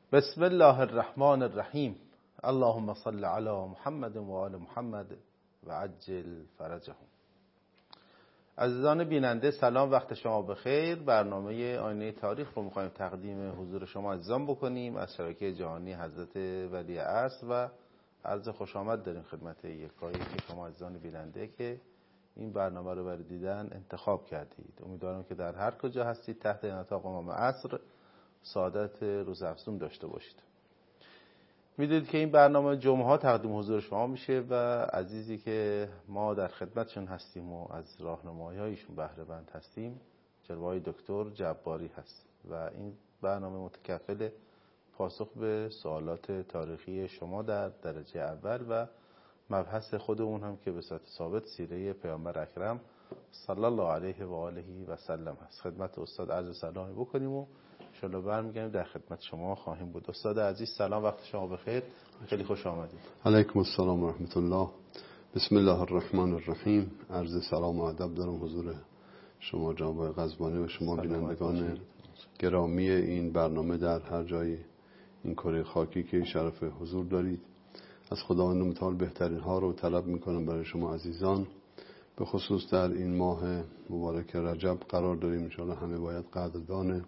بسم الله الرحمن الرحیم. اللهم صل علی محمد و آل محمد و عجل فرجهم. عزیزان بیننده سلام، وقت شما بخیر. برنامه آینه تاریخ رو می‌خوایم تقدیم حضور شما عزیزان بکنیم از شبکه جهانی حضرت ولی عصر و عرض خوش آمد داریم خدمت یکایک شما عزیزان بیننده که این برنامه رو برای دیدن انتخاب کردید. امیدوارم که در هر کجا هستید تحت نطاق امام عصر سعادت روزافزون داشته باشید. میدونید که این برنامه جمعه ها تقدیم حضور شما میشه و عزیزی که ما در خدمتشون هستیم و از راهنمایی‌هایشون بهره مند هستیم جناب دکتر جباری هست و این برنامه متکفل پاسخ به سوالات تاریخی شما در درجه اول و مبحث خودمون هم که به صورت ثابت سیره پیامبر اکرم صلی الله علیه و آله و سلم هست. خدمت استاد عرض سلامی بکنیم و ان شاءالله برمیگردیم در خدمت شما خواهیم بود. استاد عزیز سلام، وقت شما بخیر، خیلی خوش آمدید. علیکم السلام و رحمت الله. بسم الله الرحمن الرحیم. عرض سلام و ادب دارم حضور شما جناب قزبانی و شما بینندگان گرامی این برنامه در هر جایی این کره خاکی که شرف حضور دارید. از خداوند متعال بهترین ها رو طلب میکنم برای شما عزیزان، به خصوص در این ماه مبارک رجب قرار داریم. ان شاءالله همه باید قدردان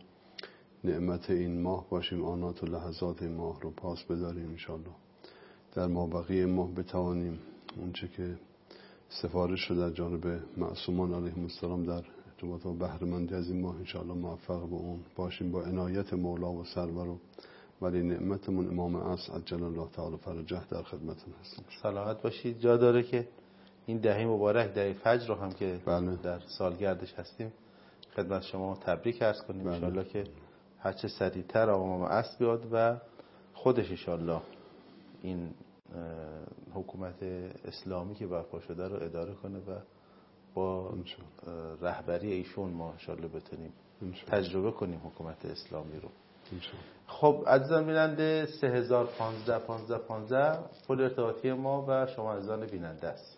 نعمت این ماه باشیم، آنات و لحظات این ماه رو پاس بداریم. انشاءالله در مابقی ماه بتوانیم اونچه که سفارش شده در جانب معصومان علیهم السلام در ارتباط با بهره‌مندی از این ماه انشاءالله موفق به اون باشیم با عنایت مولا و سرور و ولی نعمتمون امام عصر عجل الله تعالی فرجه در خدمتتون هستیم. سلامت باشید. جا داره که این دهه مبارک دهه فجر رو هم که در سالگردش هستیم خدمت شما تبریک عرض کنیم. انشاءالله که هرچه سریعتر امام عصر بیاد و خودش انشاءالله این حکومت اسلامی که برپا شده رو اداره کنه و با رهبری ایشون ما انشاءالله بتونیم تجربه کنیم حکومت اسلامی رو. خب عزیزان بیننده 3015 پل ارتباطی ما و شما عزیزان بیننده است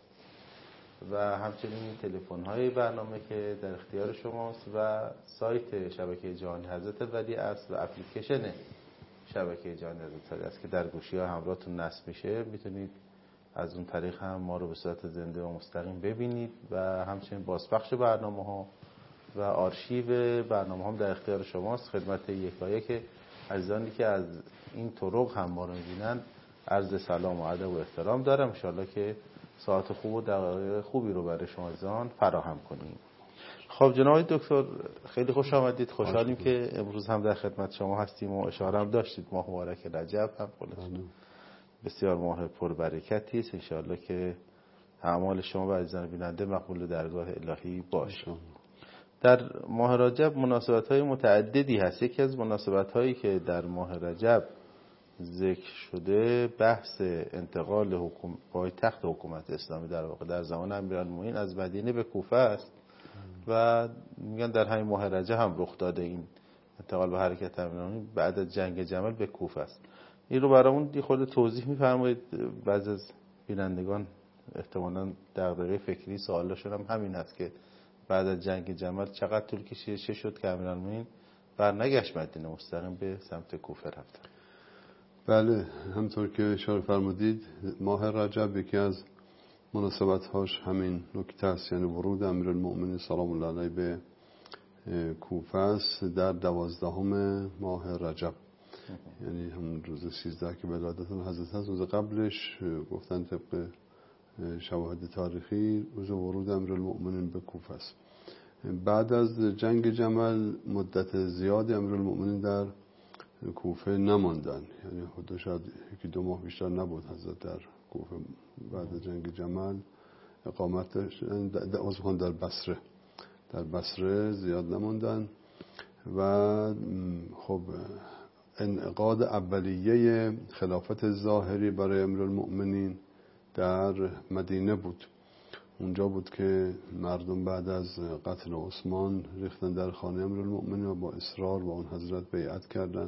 و همچنین تلفن های برنامه که در اختیار شماست و سایت شبکه جهانی حضرت ولی عصر و اپلیکیشن شبکه جهانی حضرت ولی عصر که در گوشی ها همراهتون نصب میشه، میتونید از اون طریق هم ما رو به صورت زنده و مستقیم ببینید و همچنین بازپخش برنامه ها و آرشیو برنامه هم در اختیار شماست. خدمت یکایک عزیزانی که از این طرق هم ما رو میبینن عرض سلام و ادب و احترام دارم. انشاءالله که ساعت خوب و دقایق خوبی رو برای شما عزیزان فراهم کنیم. خب جناب دکتر خیلی خوش آمدید. خوشحالیم که امروز هم در خدمت شما هستیم و اشاره هم داشتید ماه مبارک رجب هم بسیار ماه پربرکتی است. انشاءالله که اعمال شما و عزیزان بیننده مقبول درگاه الهی باشه. در ماه رجب مناسبت‌های متعددی هست. یکی از مناسبت‌هایی که در ماه رجب ذکر شده بحث انتقال پایتخت حکومت اسلامی در واقع در زمان امیرالمومنین از مدینه به کوفه است و میگن در همین ماه رجب هم رخ داده این انتقال به حرکت امیرالمومنین بعد از جنگ جمل به کوفه است. این رو برامون یه خورده توضیح می‌فرمایید؟ بعضی از بینندگان احتمالاً دغدغه فکری سوالشون هم همین است که بعد از جنگ جمل چقدر طول کشید چه شد که امیرالمومنین برنگشت مدینه مستقیم به سمت کوفه رفت؟ بله، همطور که اشاره فرمودید ماه رجب یکی از مناسبت‌هاش همین نکته است، یعنی ورود امیرالمؤمنین سلام الله علیه به کوفه است در 12 ماه رجب، یعنی همون روز 13 که ولادت حضرت هست. روز قبلش گفتن طبق شواهد تاریخی روز ورود امیرالمؤمنین به کوفه است. بعد از جنگ جمل مدت زیادی امیرالمؤمنین در کوفه نماندن، یعنی حدود شاید 1-2 ماه بیشتر نبود حضرت در کوفه. بعد از جنگ جمل اقامت داشتن در بصره زیاد نماندن و خب انعقاد اولیه خلافت ظاهری برای امیرالمؤمنین در مدینه بود. اونجا بود که مردم بعد از قتل عثمان ریختن در خانه امیرالمؤمنین و با اصرار با اون حضرت بیعت کردن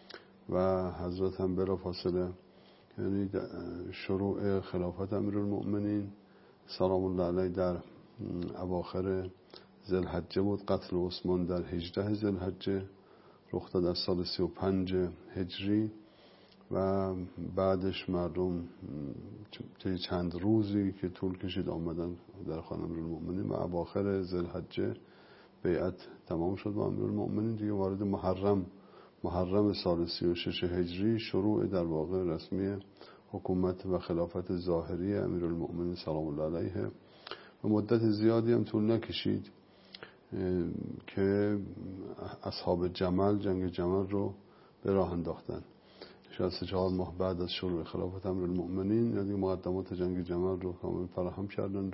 و حضرت هم بلافاصله یعنی شروع خلافت امیرالمؤمنین سلام الله علیه در اواخر ذوالحجه بود. قتل عثمان در 18 ذوالحجه رخ داد از سال 35 هجری و بعدش مردم طی چند روزی که طول کشید آمدن در خانه امیرالمؤمنین و اواخر ذوالحجه بیعت تمام شد با امیرالمؤمنین. دیگه وارد محرم سال 36 هجری شروع در واقع رسمی حکومت و خلافت ظاهری امیرالمؤمنین سلام الله علیه و مدت زیادی هم طول نکشید که اصحاب جمل جنگ جمل رو به راه انداختن. 64 ماه بعد از شروع خلافت امیرالمؤمنین یعنی مقدمات جنگ جمل رو کامل فراهم کردند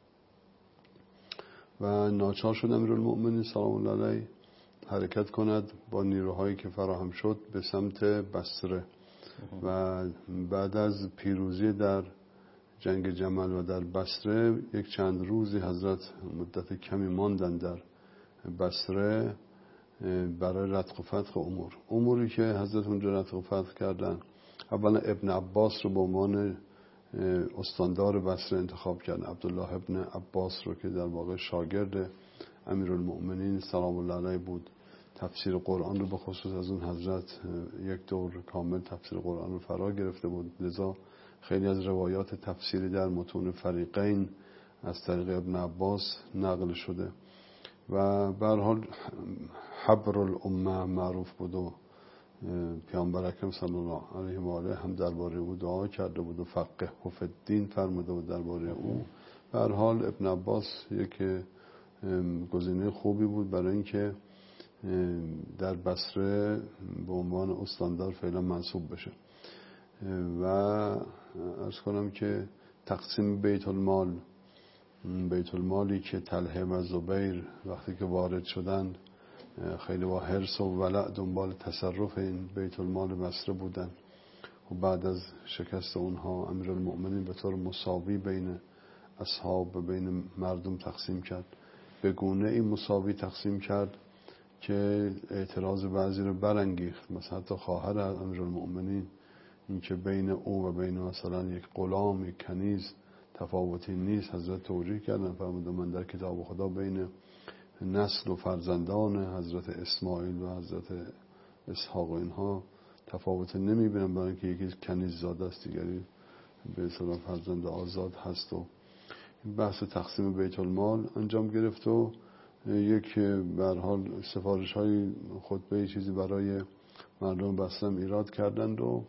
و ناچار شد امیرالمؤمنین سلام الله علیه حرکت کند با نیروهایی که فراهم شد به سمت بصره و بعد از پیروزی در جنگ جمل و در بصره یک چند روزی حضرت مدت کمی ماندن در بصره برای رتق و فتق اموری که حضرت اونجا رتق و فتق کردن. اولا ابن عباس رو به عنوان استاندار بصره انتخاب کردن، عبدالله ابن عباس رو که در واقع شاگرد امیرالمؤمنین سلام الله علیه بود. تفسیر قرآن رو به خصوص از اون حضرت یک دور کامل تفسیر قرآن رو فرا گرفته بود، لذا خیلی از روایات تفسیری در متون فریقین از طریق ابن عباس نقل شده و به هر حال حبر الامه معروف بود و پیامبر اکرم صلی الله علیه و آله هم درباره او دعا کرده بود و فقهه فی الدین فرموده بود درباره او. به هر حال ابن عباس یک گزینه خوبی بود برای اینکه در بصره به عنوان استاندار فعلا منصوب بشه و عرض کنم که تقسیم بیت المالی که طلحه و زبیر وقتی که وارد شدند خیلی با حرص و ولع دنبال تصرف این بیت المال بصره بودن و بعد از شکست اونها امیرالمؤمنین به طور مساوی بین اصحاب و بین مردم تقسیم کرد. به گونه این مساوی تقسیم کرد که اعتراض بعضی رو برانگیخت. مثلا حتی خواهر امیرالمؤمنین این که بین او و بین مثلا یک غلام یک کنیز تفاوتی نیست حضرت توجیه کردن، فرمودن من در کتاب خدا بین نسل و فرزندان حضرت اسماعیل و حضرت اسحاق و اینها تفاوت نمیبینم، برای اینکه یکی کنیز زاده است دیگری به اصطلاح فرزند آزاد هست. و بحث تقسیم بیت المال انجام گرفت و یک به هر حال سفارش های خطبه چیزی برای مردم بصره ایراد کردند و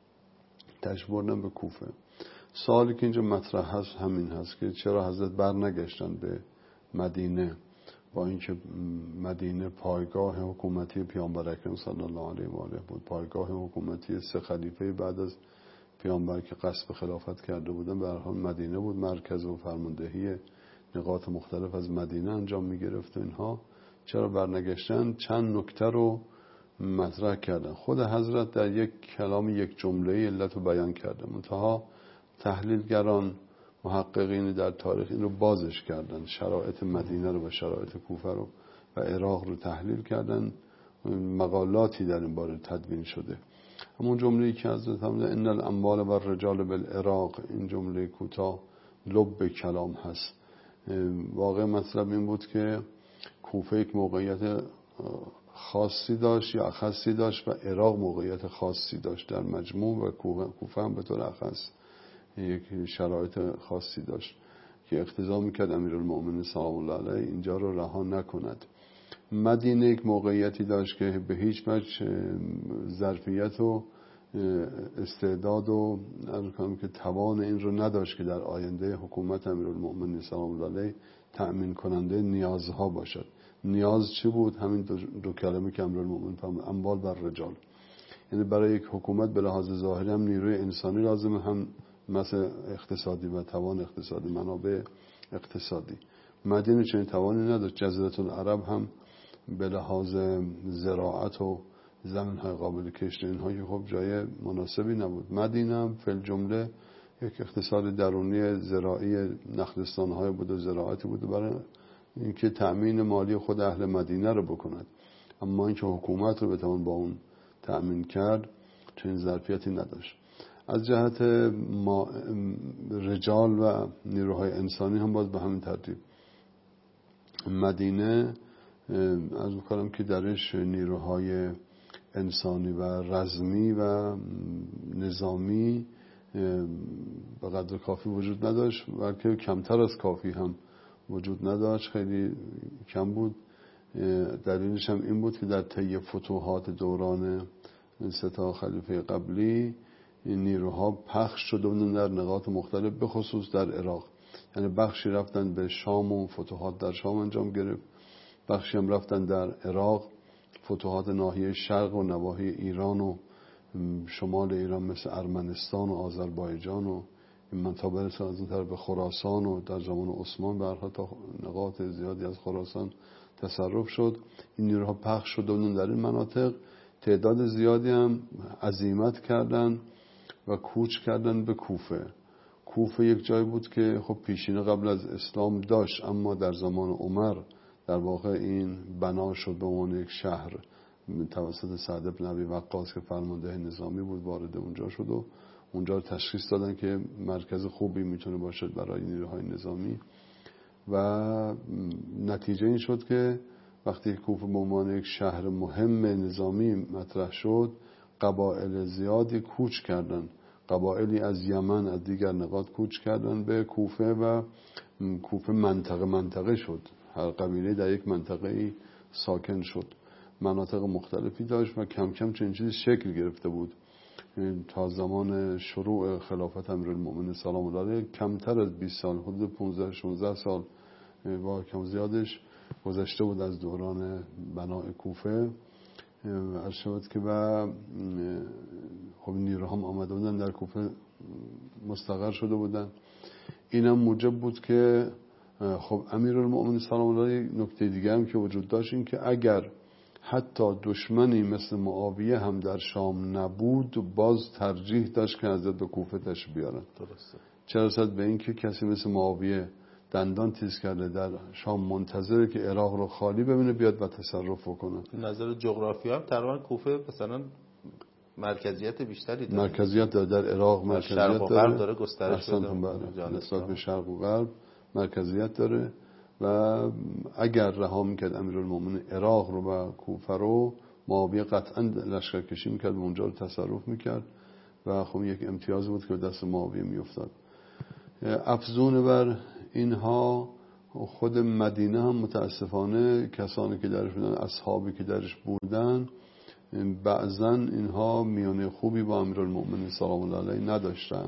تشریف بردن به کوفه. سوالی که اینجا مطرح هست همین هست که چرا حضرت برنگشتن به مدینه با اینکه مدینه پایگاه حکومتی پیامبر اکرم صلی الله علیه و آله بود، پایگاه حکومتی 3 خلیفه بعد از پیامبر که قصد خلافت کرده بودن. به هر حال مدینه بود مرکز و فرماندهی نقاط مختلف از مدینه انجام میگرفت. اینها چرا برنگشتن؟ چند نکته رو مطرح کردن. خود حضرت در یک کلام یک جمله علت رو بیان کرده، منتها تحلیلگران محققین در تاریخ این رو بازش کردن، شرایط مدینه رو و شرایط کوفه رو و عراق رو تحلیل کردن، مقالاتی در این باره تدوین شده. همون جمله‌ای که حضرت فرمودن ان الاموال و الرجال بالعراق، این جمله کوتاه لب کلام هست. واقع مطلب این بود که کوفه یک موقعیت خاصی داشت یا اخصی داشت و عراق موقعیت خاصی داشت در مجموع و کوفه هم به طور اخص یک شرایط خاصی داشت که اقتضا میکرد امیرالمؤمنین سلام الله علیه اینجا رو رها نکند. مدینه یک موقعیتی داشت که به هیچ وجه ظرفیت و استعداد و که توان این رو نداشت که در آینده حکومت امیرالمؤمنین سلام الله علیه تأمین کننده نیازها باشد. نیاز چی بود؟ همین دو کلمه که امیرالمؤمنین فرمود، اموال بر رجال. یعنی برای یک حکومت به لحاظ ظاهری هم نیروی انسانی لازمه، هم مثل اقتصادی و توان اقتصادی، منابع اقتصادی. مدینه چنین توانی نداشت. جزیره العرب هم به لحاظ زراعت و زمین‌های قابل کشت اینها که خب جای مناسبی نبود. مدینه هم فی الجمله یک اقتصاد درونی زراعی نخلستان‌های بود و زراعتی بود برای اینکه تأمین مالی خود اهل مدینه رو بکند، اما اینکه حکومت رو بتوان با اون تأمین کرد چنین ظرفیتی نداشت. از جهت رجال و نیروهای انسانی هم باز به همین ترتیب. مدینه از میکنم که درش نیروهای انسانی و رزمی و نظامی به قدر کافی وجود نداشت، بلکه کمتر از کافی هم وجود نداشت، خیلی کم بود. دلیلش هم این بود که در طی فتوحات دوران 3 خلیفه قبلی این نیروها پخش شده بودن در نقاط مختلف، به خصوص در عراق. یعنی بخشی رفتن به شام و فتوحات در شام انجام گرفت، بخشی هم رفتن در عراق، فتوحات ناحیه شرق و نواحی ایران و شمال ایران مثل ارمنستان و آذربایجان و این منطقه برسن از اون طرف به خراسان و در زمان عثمان به هر حال تا نقاط زیادی از خراسان تصرف شد. این نیروها پخش شده بودن در این مناطق، تعداد زیادی هم عزیمت کردن و کوچ کردن به کوفه. کوفه یک جایی بود که خب پیشینه قبل از اسلام داشت، اما در زمان عمر در واقع این بنا شد به عنوان یک شهر توسط سعد بن ابی وقاص که فرمانده نظامی بود، وارد اونجا شد و اونجا رو تشخیص دادن که مرکز خوبی میتونه باشد برای نیروهای نظامی و نتیجه این شد که وقتی کوفه به عنوان یک شهر مهم نظامی مطرح شد، قبایل زیادی کوچ کردن، قبایلی از یمن از دیگر نقاط کوچ کردن به کوفه و کوفه منطقه شد، هر قبیله در یک منطقه ساکن شد، مناطق مختلفی داشت و کم کم چنین چیزی شکل گرفته بود. تا زمان شروع خلافت امیرالمؤمنین سلام الله علیه کمتر از 20 سال، حدود 15-16 سال با کم زیادش گذشته بود از دوران بنای کوفه. عرض شد که و خب نیروها هم آمده بودن در کوفه مستقر شده بودن. اینم موجب بود که خب امیرالمؤمنین سلام الله علیه نکته دیگه هم که وجود داشت این که اگر حتی دشمنی مثل معاویه هم در شام نبود، باز ترجیح داشت که حضرت به کوفه تشریف بیارن. درسته. چرا رسد به این که کسی مثل معاویه دندان تیز کرده در شام منتظره که عراق رو خالی ببینه بیاد و تصرف کنه. نظر جغرافیا هم تقریبا کوفه مثلا مرکزیت بیشتری داره. مرکزیت داره در عراق، مرکزیت شرق و غرب داره گسترش پیدا نسبت به شرق و غرب مرکزیت داره و اگر رها میکرد امیرالمؤمنین عراق رو و کوفه رو، معاویه قطعا لشکرکشی میکرد و اونجا رو تصرف میکرد و خب یک امتیاز بود که به دست معاویه میافتاد. افزون بر اینها خود مدینه هم متاسفانه کسانی که درش بودن، اصحابی که درش بودن، بعضا اینها میانه خوبی با امیرالمؤمنین سلام الله علیه نداشتن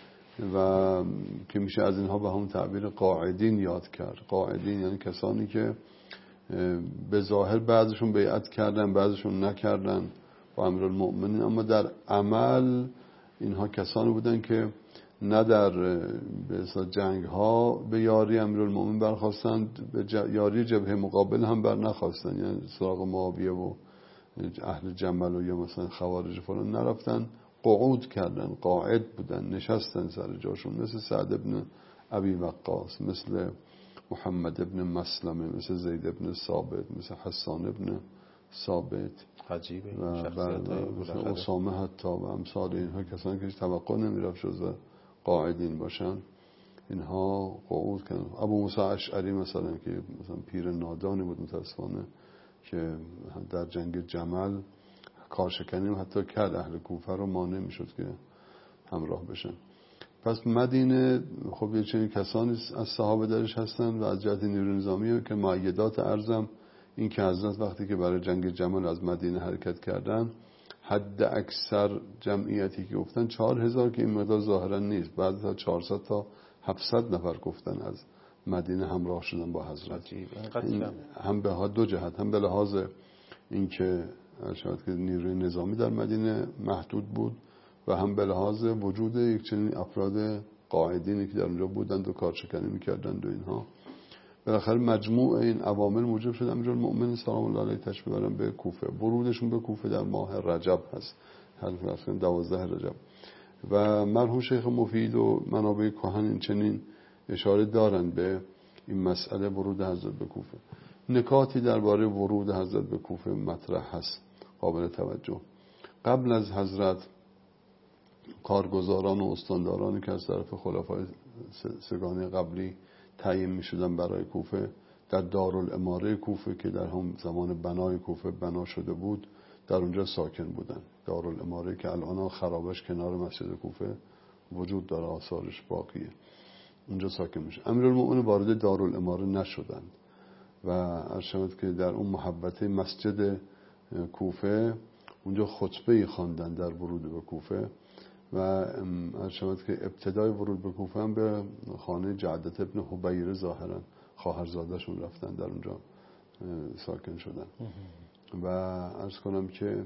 و که میشه از اینها به همون تعبیر قاعدین یاد کرد. قاعدین یعنی کسانی که به ظاهر بعضشون بیعت کردن بعضشون نکردن با امیرالمؤمنین، اما در عمل اینها کسانی بودن که نه در جنگ ها به یاری امیرالمؤمنین برخواستند، به یاری جبهه مقابل هم بر نخواستند، یعنی سراغ معاویه و اهل جمل و یا مثلا خوارج فلان نرفتن، قعود کردن، قاعد بودن، نشستن سر جاشون، مثل سعد ابن ابی وقاص، مثل محمد ابن مسلمه، مثل زید ابن ثابت، مثل حسان ابن ثابت، عجیبه مثل اسامه حتی و امثال اینها کسانی که توقع نمیرفت جز قاعدین باشن، اینها قعود کردن. ابو موسی اشعری مثلا که مثلا پیر نادانی بود متاسفانه که در جنگ جمل کارشکنی حتی کرد، اهل کوفه رو مانع میشد که همراه بشن. پس مدینه خب یه چنین کسانی از صحابه درش هستن و از جهت نیروی نظامی که مؤیدات ارزم این که حضرت وقتی که برای جنگ جمل از مدینه حرکت کردن، حد اکثر جمعیتی که گفتن 4000 که این مقدار ظاهرا نیست، بعد تا 400 تا 700 نفر گفتن از مدینه همراه شدن با حضرت. هم به دو جهت، هم به لحاظ اینکه شاید که نیروی نظامی در مدینه محدود بود و هم به لحاظ وجود یک چنین افراد قاعدینی که در اونجا بودند و کارشکنی میکردند و اینها. بالاخره مجموع این عوامل موجب شد امیرالمؤمنین سلام الله علیه تشریف ببرن به کوفه. ورودشون به کوفه در ماه رجب هست، 12 رجب، و مرحوم شیخ مفید و منابع کهن این چنین اشاره دارند به این مسئله ورود حضرت به کوفه. نکاتی درباره ورود حضرت به کوفه مطرح هست قابل توجه. قبل از حضرت کارگزاران و استاندارانی که از طرف خلفای سگانه قبلی تعیین می شدن برای کوفه در دارالاماره کوفه که در هم زمان بنای کوفه بنا شده بود در اونجا ساکن بودن. دارالاماره که الان خرابش کنار مسجد کوفه وجود داره، آثارش باقیه، اونجا ساکن میشه. امیرالمومنین وارد دارالاماره نشدند و عرض شود که در اون محوطه مسجد کوفه اونجا خطبه‌ای خواندن در ورود به کوفه و عرض شود که ابتدای ورود به کوفه هم به خانه جعدت ابن حبیره ظاهرا خواهرزاده‌شون رفتن، در اونجا ساکن شدن. و عرض کنم که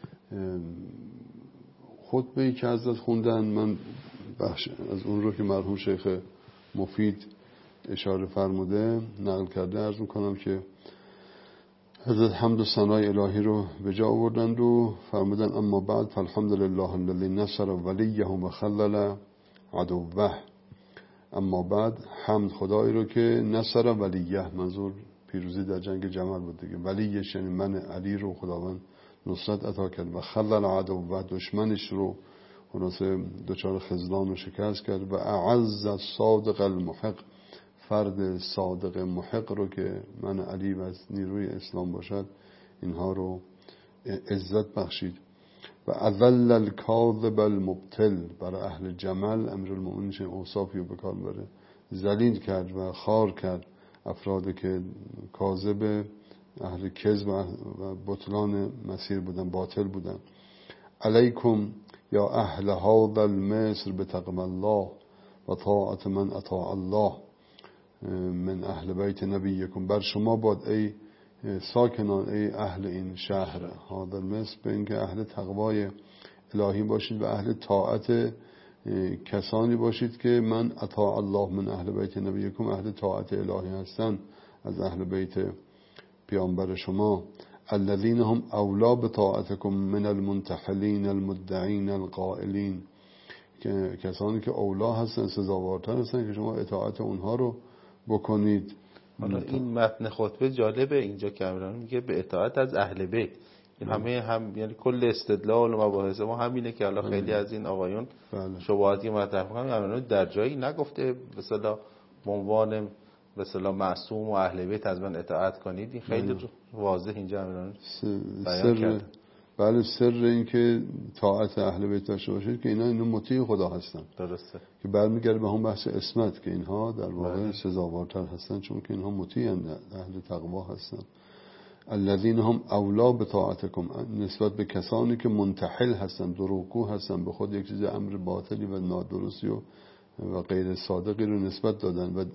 خطبه‌ای که حضرت خوندن، من بخش از اون رو که مرحوم شیخ مفید اشاره فرموده نقل کرده عرض میکنم که حضرت حمد و ثنای الهی رو به جا آوردند و فرمودن اما بعد فالحمد لله الذی نصر ولیه و خلل عدوه. اما بعد حمد خدایی رو که نصر ولیه، منظور پیروزی در جنگ جمل بود دیگه، ولیش یعنی من علی رو خداوند نصرت عطا کرد و خلل عدوه، دشمنش رو خلاصه دچار خذلان و شکست کرد و اعز الصادق المحق، فرد صادق محق رو که من علی و نیروی اسلام باشد اینها رو عزت بخشید و اذل الکاذب المبتل، برای اهل جمل امیرالمومنین چه اوصافی رو به کار بره، ذلیل کرد و خار کرد افرادی که کاذب، اهل کذب و بطلان مسیر بودن، باطل بودن. علیکم یا اهل هذا المصر بتقوی الله و طاعت من اطاع الله من اهل بیت نبیکم، بر شما باد ای ساکنان، ای اهل این شهر هذا المصر، به اینکه اهل تقوای الهی باشید و اهل طاعت کسانی باشید که من اطاع الله من اهل بیت نبیکم، اهل طاعت الهی هستن از اهل بیت پیامبر شما. الذین هم اولا بطاعتکم من المنتحلین المدعین القائلین، که کسانی که اولا هستن، سزاوارتر هستن که شما اطاعت اونها رو بکنید. حالا این متن خطبه جالبه اینجا که امیرالمومنین میگه به اطاعت از اهل بیت، همه هم یعنی کل استدلال و مباحث ما همینه که حالا خیلی از این آقایون شبهاتی مطرح می‌کنن، امیرالمومنین در جایی نگفته به اصطلاح به عنوان به اصطلاح معصوم و اهل بیت از من اطاعت کنید، این خیلی واضح اینجا امیرالمومنین بیان کرده. بله، سر این که طاعت اهل بیت داشته باشید که اینو مطیع خدا هستن. درسته، که برمیگرده به هم بحث اسمت که اینها در واقع سزاوارتر هستن چون که اینها مطیعن، اهل تقوا هستن. الذین هم اولا بطاعتکم، نسبت به کسانی که منتحل هستن، دروغگو هستن، به خود یک چیز امر باطلی و نادرستی و غیر صادقی رو نسبت دادن و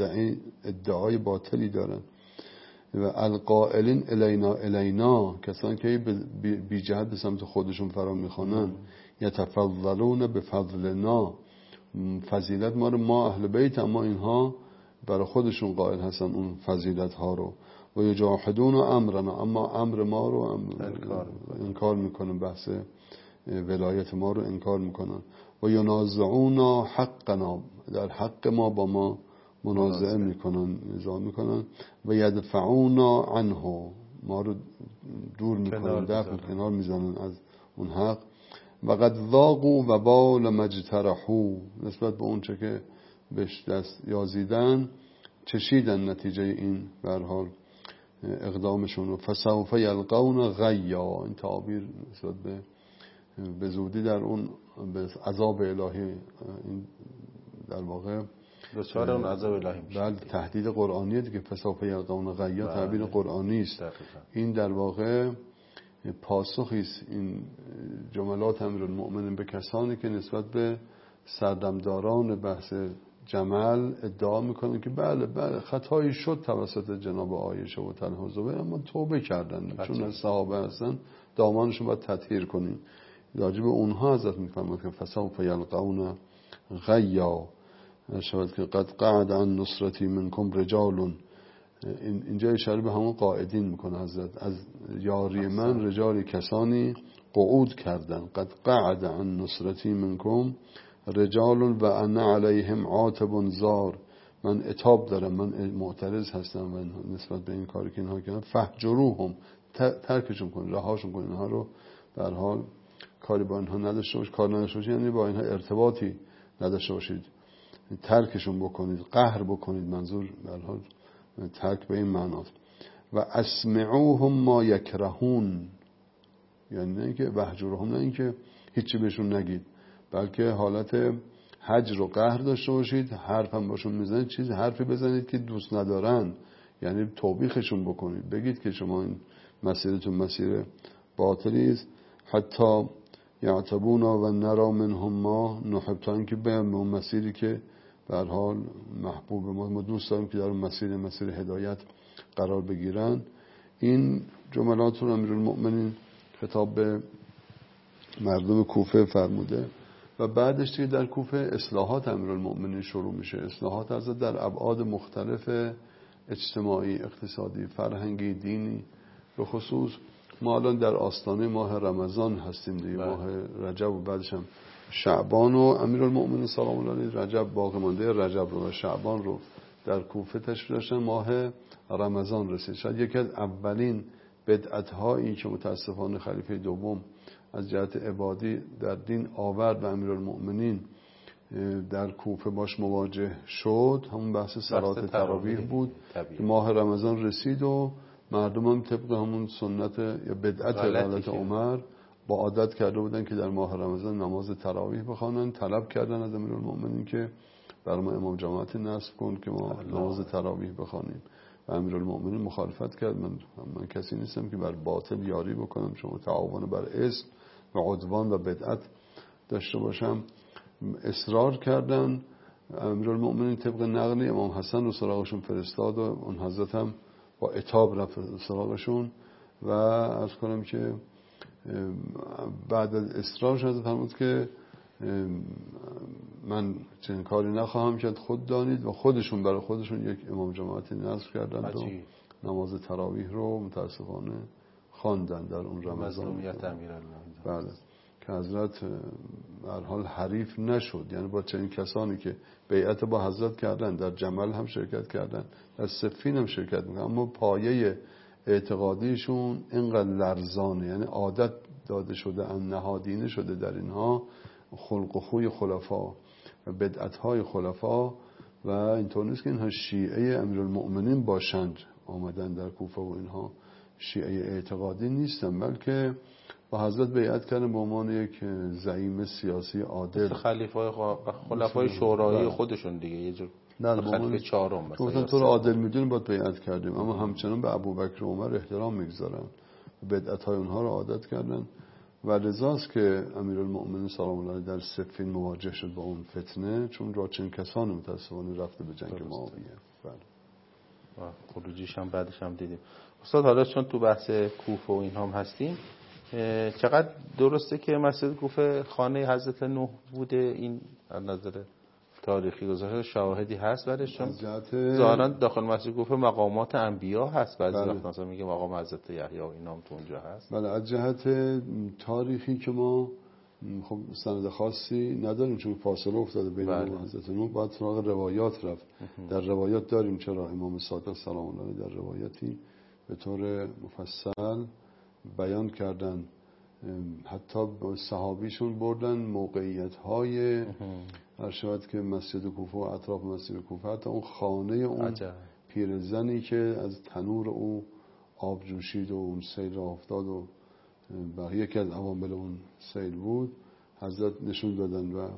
ادعای باطلی دارن. و القائلین الینا کسانی که بی جهت به سمت خودشون فرا میخوانن، یتفضلون بفضلنا، فضیلت ما رو، ما اهل بیت، اما اینها برای خودشون قائل هستن اون فضیلت ها رو. و یجاحدون امرنا، اما امر ما رو انکار میکنن، بحث ولایت ما رو انکار میکنن. و ینازعون حقنا، در حق ما با ما منازعه میکنن، نزاع میکنن. و یدفعون عنه، ما رو دور میکنن، دفع کنار میزنن از اون حق. و قد ذاقوا وبال مجترحوا، نسبت به اون چه که بهش دست یازیدن چشیدن نتیجه این به هر حال اقدامشون. فسوف یلقون غیا، این تعبیر نسبت به زودی در اون به عذاب الهی، این در واقع دچار اون عذاب الهی میشه. بله، تهدید قرآنیه دیگه، فسوف یلقون غیا تعبیر قرآنی است. این در واقع پاسخی است، این جملات امیرالمومنین به کسانی که نسبت به سردمداران بحث جمل ادعا میکنن که بله خطایی شد توسط جناب عایشه و طلحه و زبیر، اما توبه کردن چون از صحابه هستن، دامانشون باید تطهیر کنین. راجب اونها حضرت میفرماد که فسوف یلقون غیا، شود که قد قعد عن نصرتی منکم رجال، اینجا اشاره به همون قاعدین میکنه حضرت، از یاری من رجال کسانی قعود کردن. قد قعد عن نصرتی منکم رجال و انا علیهم عاتب زار، من عتاب دارم، من معترض هستم و نسبت به این کاری که اینها کردن. فهجروهم، ترکشون کنید، رهاشون کنید، اینها رو در حال کاری با اینها نداشته باشید. کار نداشته باشید یعنی با اینها ارتباطی نداشته باشید، ترکشون بکنید، قهر بکنید، منظور در حال ترک به این معناست. و اسمعوهم ما یکرهون، یعنی نه اینکه وهجرهم، نه اینکه هیچی بهشون نگید، بلکه حالت هجر و قهر داشته باشید، حرف هم باشون میزنید، چیز حرفی بزنید که دوست ندارن، یعنی توبیخشون بکنید، بگید که شما این مسیرتون مسیر باطلی است. حتی یعتبونا و نرا منهم ما نحب، تا اینکه به اون مسیری که به هر حال محبوب ما دوست داریم که در مسیر هدایت قرار بگیرن. این جملات رو امیرالمؤمنین خطاب به مردم کوفه فرموده و بعدش دیگه در کوفه اصلاحات امیرالمؤمنین شروع میشه. اصلاحات از در ابعاد مختلف اجتماعی، اقتصادی، فرهنگی، دینی. به خصوص ما الان در آستانه ماه رمضان هستیم دیگه، ماه رجب و بعدش هم شعبان، و امیرالمؤمنین سلام الله علیه رجب باقی مانده رجب رو و شعبان رو در کوفه تشریف داشتن. ماه رمضان رسید. شاید یکی از اولین بدعت‌هایی که متاسفانه خلیفه دوم از جهت عبادی در دین آورد و امیرالمؤمنین در کوفه باش مواجه شد، همون بحث صلات تراویح بود که ماه رمضان رسید و مردم هم طبق همون سنت یا بدعت غلط عمر با عادت کرده بودن که در ماه رمضان نماز تراویح بخوانن. طلب کردن از امیرالمؤمنین که برای ما امام جماعت نصب کن که ما نماز تراویح بخوانیم و امیرالمؤمنین مخالفت کرد. من کسی نیستم که بر باطل یاری بکنم، شما تعاون بر اسم و عدوان و بدعت داشته باشم. اصرار کردن. امیرالمؤمنین طبق نقل امام حسن رو سراغشون فرستاد و اون حضرت هم با عتاب رفت سراغشون و عرض کنم که بعد از اصرارش حضرت فرمود که من چنین کاری نخواهم کرد، خود دانید، و خودشون برای خودشون یک امام جماعتی نصب کردند و نماز تراویح رو متاسفانه خواندن در اون رمضان. بله، که حضرت در حال حریف نشد، یعنی با چنین کسانی که بیعت با حضرت کردن، در جمل هم شرکت کردن، در صفین هم شرکت میکنن، اما پایه اعتقادیشون اینقدر لرزانه، یعنی عادت داده شده، نهادینه شده در اینها خلق و خوی خلفا و بدعت‌های خلفا، و اینطور نیست که اینها شیعه امیرالمؤمنین باشند آمدن در کوفه و اینها شیعه اعتقادی نیستن، بلکه با حضرت بیعت کردن به عنوان یک زعیم سیاسی عادل، خلفای شورایی خودشون دیگه، یه جور خلیفه چهارم مثلا. گفتن تو رو عادل میدونیم باید بیعت کردیم، اما همچنان به ابوبکر و عمر احترام میگذارن، بدعت‌های اونها رو عادت کردن و رضاست که امیرالمؤمنین سلام الله علیه در صفین مواجه شد با اون فتنه، چون راچن کسان متأسفانه رفته به جنگ معاویه. بله، خروجیش هم بعدش هم دیدیم. استاد حالا چون تو بحث کوفه و این هم هستیم، چقدر درسته که مسجد کوفه خانه حضرت نوح بوده؟ این از نظر تاریخی گذشته شواهدی هست برش؟ چون ظاهرا داخل مسجد کوفه مقامات انبیا هست، بعضی وقت مثلا میگه مقام حضرت یحیی و اینا هم تو اونجا هست. بله، از جهت تاریخی که ما خب سند خاصی نداریم چون فاصله افتاده بین ما حضرت نوح، باید سراغ روایات رفت. در روایات داریم چرا امام صادق سلام الله علیه در روایتی به طور مفصل بیان کردن، حتی صحابیشون بردن موقعیت های ارشاد که مسجد کوفه و اطراف مسجد کوفه، حتی اون خانه اون پیرزنی که از تنور او آب جوشید و اون سیل را افتاد و یکی از عوامل اون سیل بود، حضرت نشون دادن. و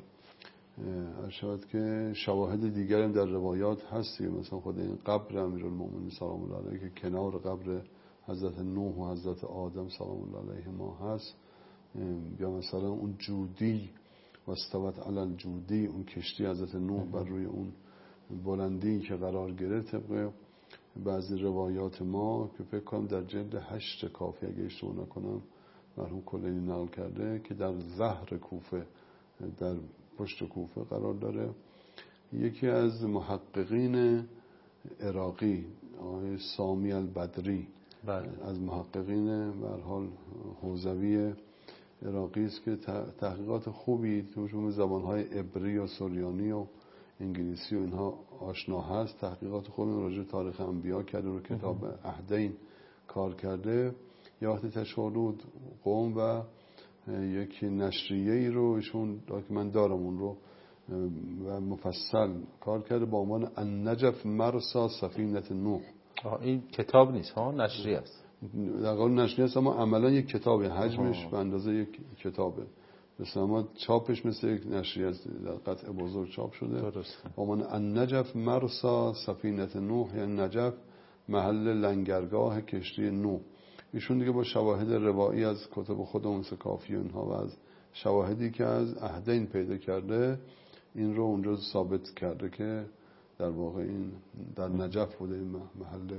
ارشاد که شواهد دیگر هم در روایات هستی، مثلا خود این قبر امیرالمؤمنین سلام الله علیه که کنار قبر حضرت نوح و حضرت آدم سلام الله علیه ما هست، یا مثلا اون جودی و استوت علی الجودی، اون کشتی حضرت نوح بر روی اون بلندی که قرار گرفت، طبق بعضی روایات ما که فکر کنم در جلد 8 کافی اگه اشتباه نکنم مرحوم کلینی نقل کرده که در ظهر کوفه، در پشت کوفه قرار داره. یکی از محققین عراقی آقای سامی البدری از محققین به هر حال حوزوی عراقی است که تحقیقات خوبی توشون زبانهای عبری و سریانی و انگلیسی و اینها آشنا هست، تحقیقات خوبی راجع به تاریخ انبیا کرده و کتاب عهدین کار کرده. یا وقتی تشهد قوم و یک نشریه‌ای رو ایشون که من دارم اون رو و مفصل کار کرده با عنوان النجف مرسا سفینه نوح. این کتاب نیست ها، نشریه است. در قالب نشریه است، اما عملا یک کتابه، حجمش به اندازه یک کتابه، مثل ما چاپش مثل یک نشریه است، در قطع بزرگ چاپ شده. با عنوان النجف مرسا سفینه نوح، یعنی نجف محل لنگرگاه کشتی نوح. ایشون دیگه با شواهد روایی از کتب خودمون مثل کافی و اینها و از شواهدی که از عهدین پیدا کرده این رو اونجا ثابت کرده که در واقع این در نجف بوده، این محل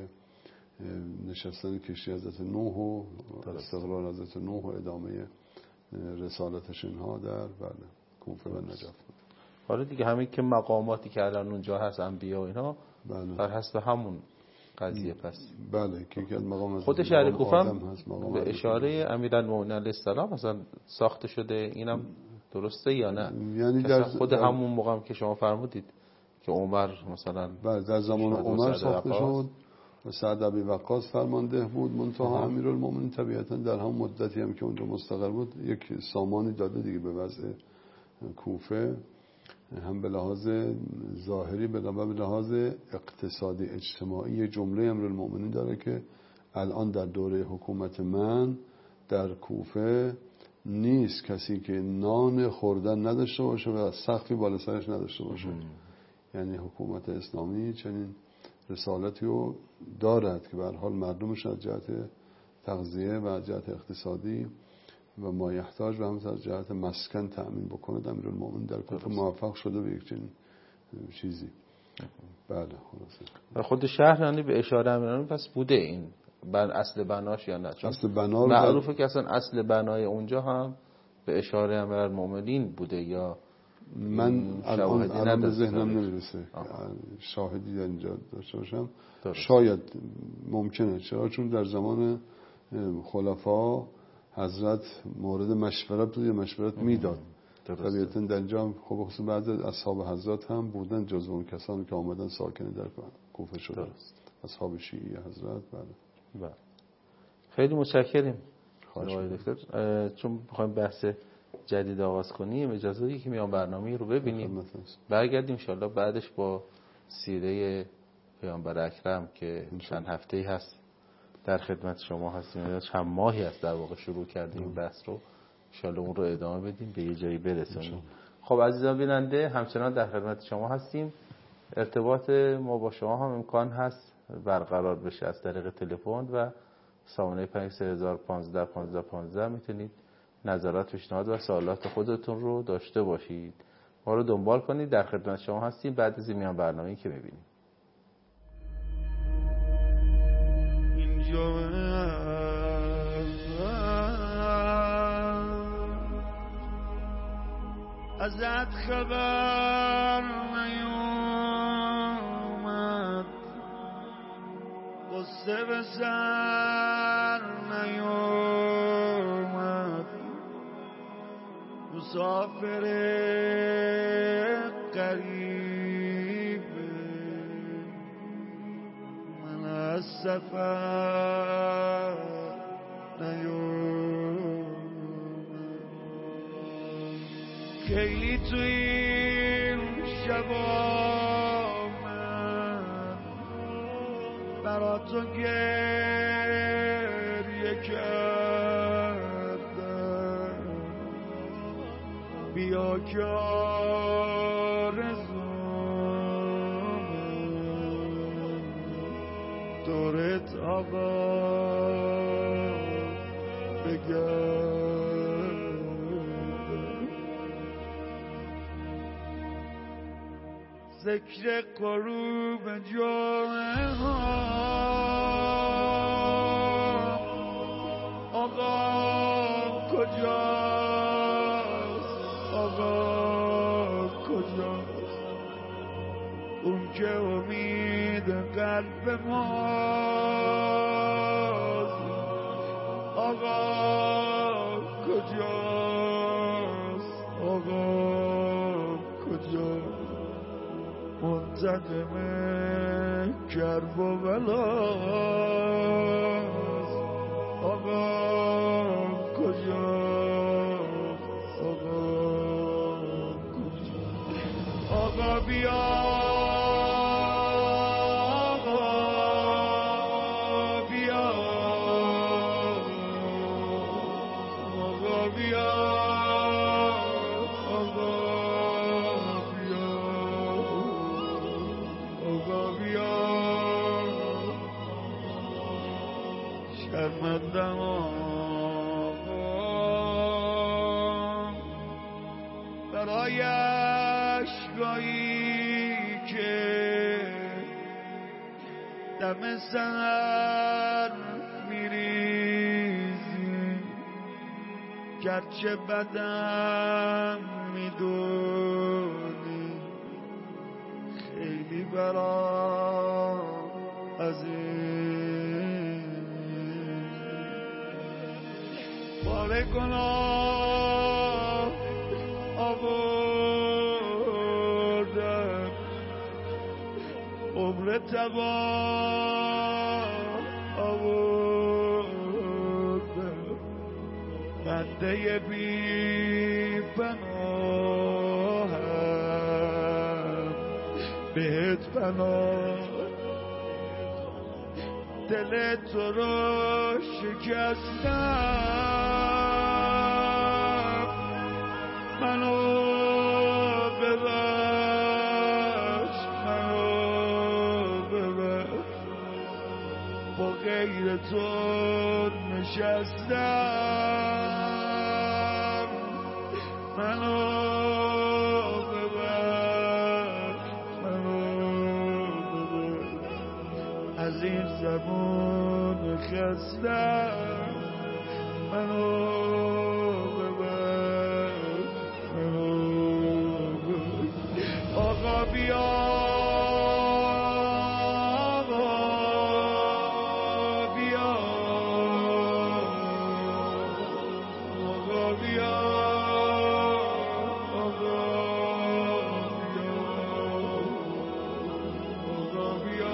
نشستن کشتی حضرت نوح و استقرار حضرت نوح و ادامه رسالتش اینها در کوفه و نجف بود. حالا دیگه همین که مقاماتی که الان اونجا هست انبیا و اینا بر حسب همون قضیه پس. بله که مقام خود شهر کوفه به اشاره امیرالمومنین علیه السلام مثلا ساخته شده، اینم درسته یا نه؟ یعنی در خود همون موقع که شما فرمودید که عمر مثلا در زمان عمر ساخته شد و سعد ابی وقاص فرمانده بود، منتها امیرالمومنین طبیعتا در همون مدتی هم که اونجا مستقر بود یک سامانی داده دیگه به وضع کوفه، هم به لحاظ ظاهری به لحاظ اقتصادی اجتماعی. جمله امیرالمومنین داره که الان در دوره حکومت من در کوفه نیست کسی که نان خوردن نداشته باشه و سقفی بالا سرش نداشته باشه. یعنی حکومت اسلامی چنین رسالتی رو دارد که به هر حال مردمش از جهت تغذیه و از جهت اقتصادی و مایحتاج و همینطور از جهت مسکن تأمین بکنه. امیرالمومنین در کوفه موفق شده به یک چنین چیزی. بله خلاصه خود شهر یعنی به اشاره امیرالمومنین پس بوده این اصل بناش یا نه؟ اصل بنا معروفه که اصلا اصل بنای اونجا هم به اشاره امیرالمومنین بوده یا من الان به ذهنم نمیرسه شاهدی در اینجا داشته باشم. شاید ممکنه، چون در زمان خلفا حضرت مورد مشورت بود یا مشورت میداد. طبیعتا در اینجا خب خصوصا بعض از اصحاب حضرت هم بودن جزو اون کسانی که آمدن ساکن در کوفه شدن، اصحاب شیعی حضرت. بله خیلی متشکریم آقای دکتر. چون می‌خوایم بحث جدید آغاز کنیم اجازه بدید که میام برنامه رو ببینیم، برگردیم ان شاءالله بعدش با سیره پیامبر اکرم که چند هفته‌ای هست در خدمت شما هستیم، چند ماهی هست در واقع شروع کردیم بحث رو، ان شاءالله اون رو ادامه بدیم به یه جایی برسونیم. خب عزیزان بیننده همچنان در خدمت شما هستیم. ارتباط ما با شما هم امکان هست برقرار بشه از طریق تلفن و سامانه 50151515 میتونید نظرات، پیشنهاد و سوالات خودتون رو داشته باشید. ما رو دنبال کنید، در خدمت شما هستیم بعد از این میان برنامه‌ای که می‌بینیم. ازت خبر نیومد، قصه به سر نیومد، مسافر غریب من از سفر نیومد. کی تو این شب آمد برا تو گریه کردم، بیا که آرزومه دورت آباد بگردم. ذکر غروب جمعه ها آقا کجاست، آقا کجاست، اون که امید قلب ماست، آقا کجاست، آقا کجاست، منتقم کرب و بلاست، آقا کجاست، آقا کجاست. شرمندم آقا برای اشکایی که دم سر میریزی، گرچه بدم میدونی خیلی برام عزیز. بار گناه آوردم، عمر تباه آوردم، بنده بی پناهم بهت پناه. دل تو رو شکستم، منو ببخش، منو ببخش. با غیر تو نشستم، منو ببخش، منو ببخش. از این زمان خستم، منو ببخش، منو ببخش. آقا بیا، آقا بیا، آقا بیا، آقا بیا، آقا بیا.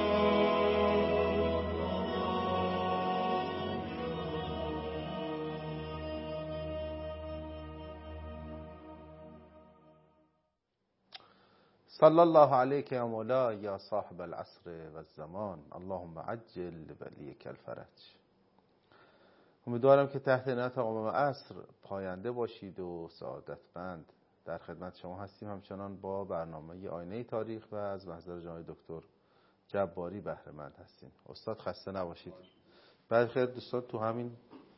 صلی الله علیک یا مولا یا صاحب العصر و الزمان، اللهم عجل ولیک الفرج. امیدوارم که تحت عنایت آقا عصر پاینده باشید و سعادتمند. در خدمت شما هستیم همچنان با برنامه آینه تاریخ و از محضر جناب دکتر جباری بهره مند هستیم. استاد خسته نباشید. بعد خیلی دوستان تو همین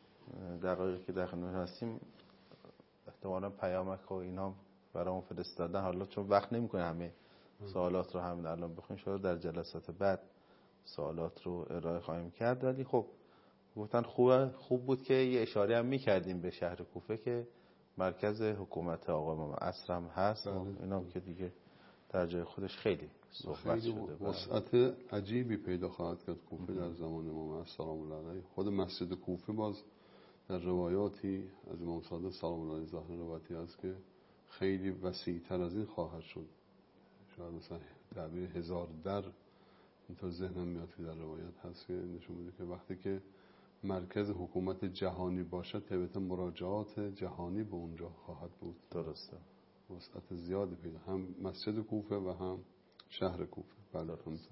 دقایقی که در خدمت هستیم احتمالاً پیامک و اینا برامون فرستادن. حالا چون وقت نمی‌کنه همه سوالات رو همین الان بخونیم، شاید در جلسات بعد سوالات رو ارائه خواهیم کرد. ولی خب گفتن خوب بود که یه اشاره هم می‌کردیم به شهر کوفه که مرکز حکومت آقا امام عصر هم هست. اینا که دیگه در جای خودش خیلی صحبت شده. وسعت عجیبی پیدا خواهد کرد کوفه در زمان امام عصر سلام الله علیه. خود مسجد کوفه باز در روایاتی از امام صادق سلام الله علیه ظاهر روایتی هست که خیلی وسیع‌تر از این خواهد شد. شاید مثلا تعبیر 1000 در اینطور ذهنم میاد که در روایت هست که نشون میده که وقتی که مرکز حکومت جهانی باشد طبعا مراجعات جهانی به اونجا خواهد بود. درسته. وسعت زیادی پیدا، هم مسجد کوفه و هم شهر کوفه. بله همینطور.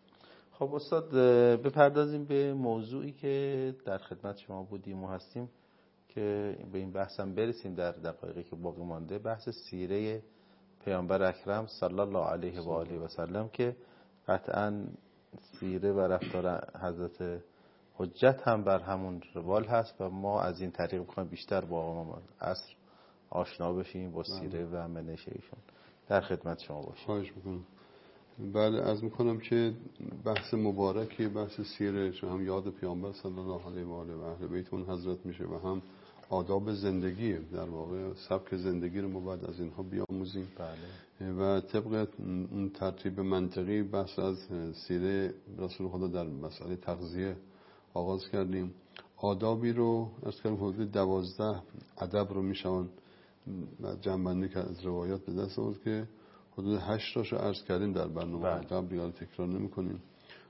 خب استاد بپردازیم به موضوعی که در خدمت شما بودیم و هستیم که به این بحث هم برسیم در دقایقی که باقی مانده. بحث سیره پیامبر اکرم صلی الله علیه و آله و سلم که قطعاً سیره و رفتار حضرت حجت هم بر همون روال هست و ما از این طریق می‌خوایم بیشتر با امام عصر آشنا بشیم با سیره و منشه ایشون. در خدمت شما باشیم. خواهش میکنم. بله عرض میکنم که بحث مبارکی بحث سیره هم یاد پیامبر صلی الله علیه و آله و اهل بیت اون حضرت میشه و هم آداب زندگی، در واقع سبک زندگی رو ما باید از اینها بیاموزیم. بله. و طبق اون ترتیب منطقی بحث از سیره رسول خدا در مسئله تغذیه آغاز کردیم. آدابی رو از کردیم حدود 12 ادب رو میشون جمع‌بندی کرد از روایات به دست آورد که حدود 8 تاشو عرض کردیم در برنامه قبل، دیگه تکرار نمی‌کنیم.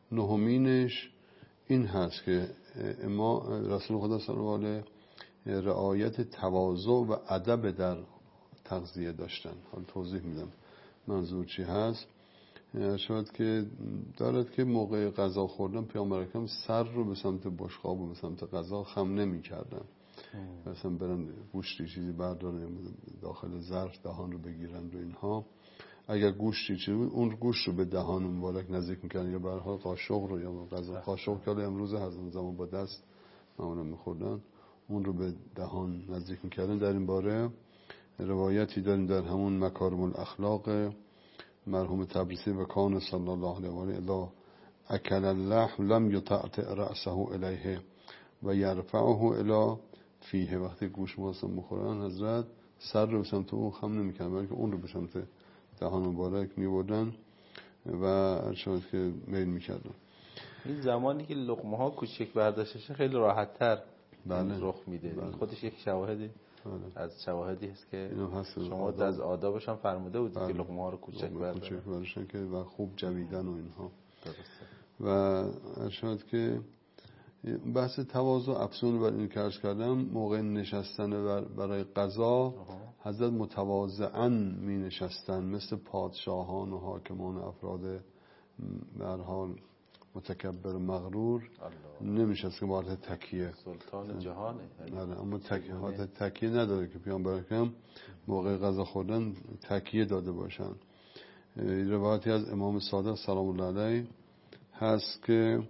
نهمینش این هست که ما رسول خدا صلی الله علیه رعایت تواضع و ادب در تغذیه داشتن. حالا توضیح میدم. منظور چی هست. شاید که دارد که موقع غذا خوردن پیامبر اکرم سر رو به سمت بشقاب و به سمت غذا خم نمی کردن، مثلا برن گوشتی چیزی بردارن داخل ظرف دهان رو بگیرن و اینها. اگر گوشتی چیزی بود اون گوشت رو به دهان مبارک نزدیک میکردن، یا به هر حال قاشق رو یا غذا قاشق که امروز هضم زمان با دست معمولا میخوردن اون رو به دهان نزدیک میکردن. در این باره روایتی داریم در همون مکارم الاخلاق مرحوم تبریزی و کان صلی الله علیه و آله الا اکل اللحم لم یطعطع رأسه الیه و یرفعه الی فیه. وقتی گوش واسه میخورن حضرت سر رو به سمت اون خم نمیکنن بلکه اون رو به سمت دهان مبارک میبردن و ارشاد که میل میکردن. این زمانی که لقمه ها کوچک برداشتشه خیلی راحت تر رخ میده. بله. خودش یک شواهدی از شواهدی است که شما از آدابش هم فرموده بودید که لقمه ها رو کوچک برداشتن که و خوب جویدن و اینها. درسته. و ارشاد که بحث تواضع افزون بر این که عرض کردم موقع نشستن برای غذا حضرت متواضعاً می نشستن مثل پادشاهان و حاکمان افراد به هر حال متکبر مغرور نمیشست که با حالت تکیه سلطان جهانه. اما تکیه نداره که پیامبر اکرم موقع غذا خوردن تکیه داده باشن. روایتی از امام صادق سلام الله علیه هست که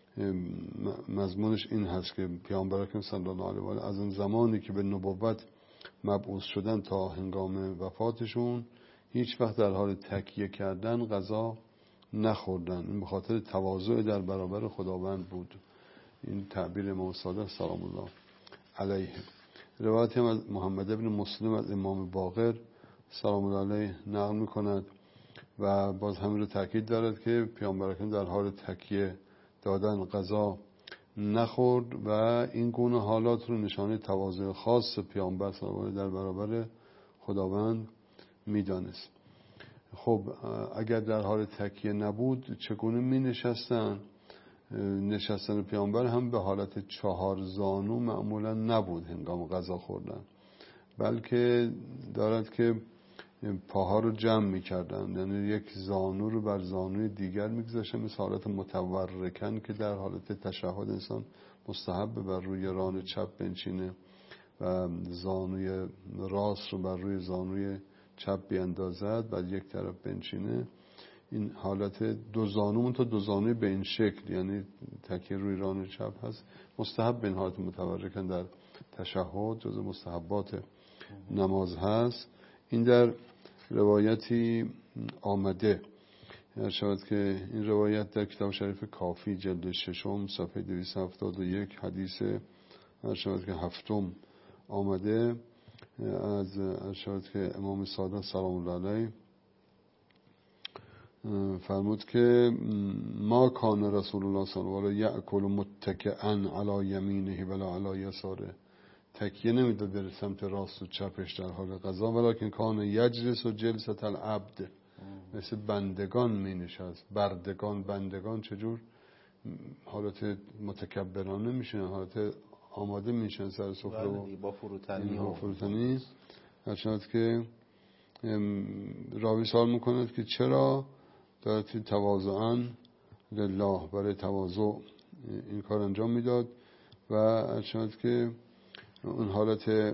مضمونش این هست که پیامبر اکرم صلی الله علیه و آله از اون زمانی که به نبوت مبعوث شدن تا هنگام وفاتشون هیچ وقت در حال تکیه کردن غذا نخوردن. این به خاطر تواضع در برابر خداوند بود. این تعبیر امام صادق سلام الله علیه. روایتی هم از محمد ابن مسلم از امام باقر سلام الله علیه نقل میکند و باز همین رو تاکید دارد که پیامبر اکرم در حال تکیه دادن غذا نخورد و این گونه حالات رو نشانه تواضع خاص پیامبر صلی الله علیه در برابر خداوند میدانست. خب اگر در حال تکیه نبود چگونه می نشستن؟ نشستن پیامبر هم به حالت 4 زانو معمولا نبود هنگام غذا خوردن، بلکه دارد که پاها رو جمع می کردن، یعنی یک زانو رو بر زانوی دیگر می گذاشتن مثل حالت متورکن که در حالت تشهد انسان مستحب بر روی ران چپ بنشینه و زانوی راست رو بر روی زانوی چپ بیاندازد بعد یک طرف بنشینه. این حالت 2 زانو تا 2 زانوی به این شکل یعنی تکیه روی ران چپ هست مستحب. به این حالت متورکن در تشهد جز مستحبات نماز هست. این در روایتی آمده شاید که این روایت در کتاب شریف کافی جلد 6 صفحه 271 حدیث شاید که 7 آمده از شاید که امام صادق سلام الله علیه فرمود که ما کان رسول الله صلی الله علیه یأکل متکئا علی یمینه ولا علی یساره. تکیه نمیداد بر سمت راست و چپش در حال غذا، ولکن کان یجلس و جلسة العبد، مثل بندگان می نشست. بندگان چجور حالت متکبرانه میشن، حالت آماده میشن سر سفره و با فروتنی هرچند که راوی سوال میکند که چرا دارد تواضعاً لله برای تواضع این کار انجام میداد و هرچند که اون حالت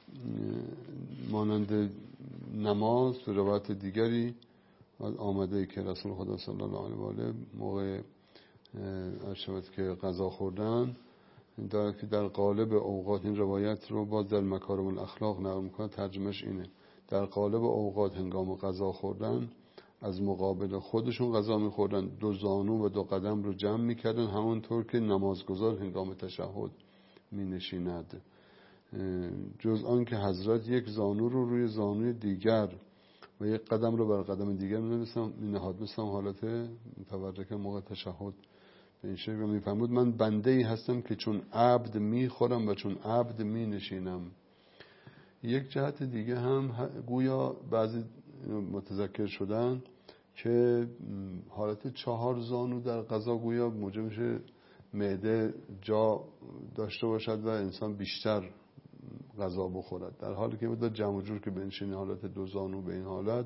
مانند نماز و روایت دیگری آمده که رسول خدا صلی الله علیه و آله موقع ارشد که غذا خوردن داره که در قالب اوقات، این روایت رو باز در مکارم الاخلاق نقل میکنه، ترجمهش اینه: در قالب اوقات هنگام غذا خوردن از مقابل خودشون غذا میخوردن، 2 زانو و 2 قدم رو جمع میکردن همونطور که نمازگزار هنگام تشهد مینشیند، جز آن که حضرت 1 زانو رو روی زانوی دیگر و 1 قدم رو بر قدم دیگر مینهاد مثل حالت متورکه موقع تشهد. به این شکل میفرمود من بنده ای هستم که چون عبد میخورم و چون عبد مینشینم. یک جهت دیگه هم گویا بعضی متذکر شدن که حالت 4 زانو در غذا گویا موجب میشه معده جا داشته باشد و انسان بیشتر غذا بخورد، در حالی که مدت جمع و جور که بنشینه حالت 2 زانو به این حالت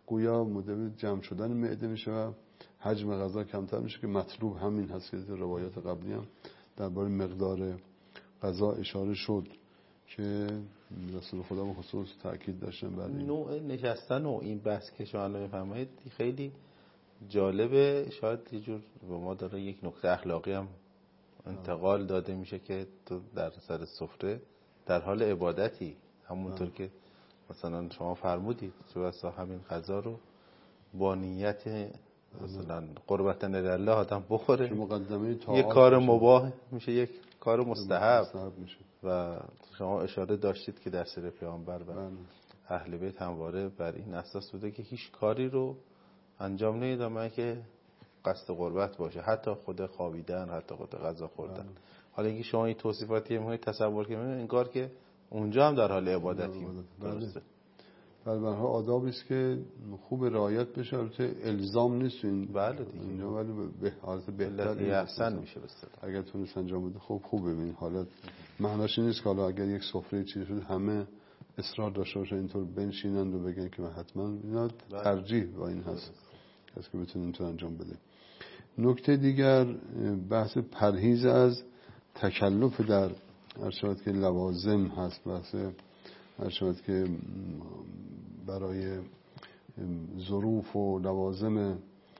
گویا موجب جمع شدن معده میشه و حجم غذا کمتر میشه که مطلوب همین هست که روایات قبلی هم درباره مقدار غذا اشاره شد که رسول خدا به خصوص تاکید داشتن بر این. نوع نشستن و این بحث که شما الان میفرمایید خیلی جالبه. شاید یه جور به ما داره یک نکته اخلاقی هم انتقال داده میشه که تو در سر سفره در حال عبادتی، همونطور که مثلا شما فرمودید تو همین غذا رو با نیت مثلا قربتن الله آدم بخوره، یک کار مباح میشه یک کار مستحب میشه. و شما اشاره داشتید که در سیر پیامبر و اهل بیت همواره بر این اساس بوده که هیچ کاری رو انجام نمیدن مگر که قصد قربت باشه، حتی خود خوابیدن، حتی خود غذا خوردن. حالا اینکه شما این توصیفاتی می‌کنید تصور کنید انگار که اونجا هم در حال عبادتی. درسته. بله آدابی است که خوب رعایت بشه، البته الزام نیست این. بله دیگه اینجا ولی به حالت بهتر احسن میشه بسید. اگر تونست انجام بده خوب ببین. حالت معناش این نیست که حالا اگر یک سفره چیزی شده همه اصرار داشته باشه اینطور بنشینند و بگن که من حتما اینا ترجیح با این هست کسی که بتونه اینطور انجام بده. نکته دیگر بحث پرهیز از تکلف در ارشاد که لوازم هست، بحث ارشاد که برای ظروف و لوازم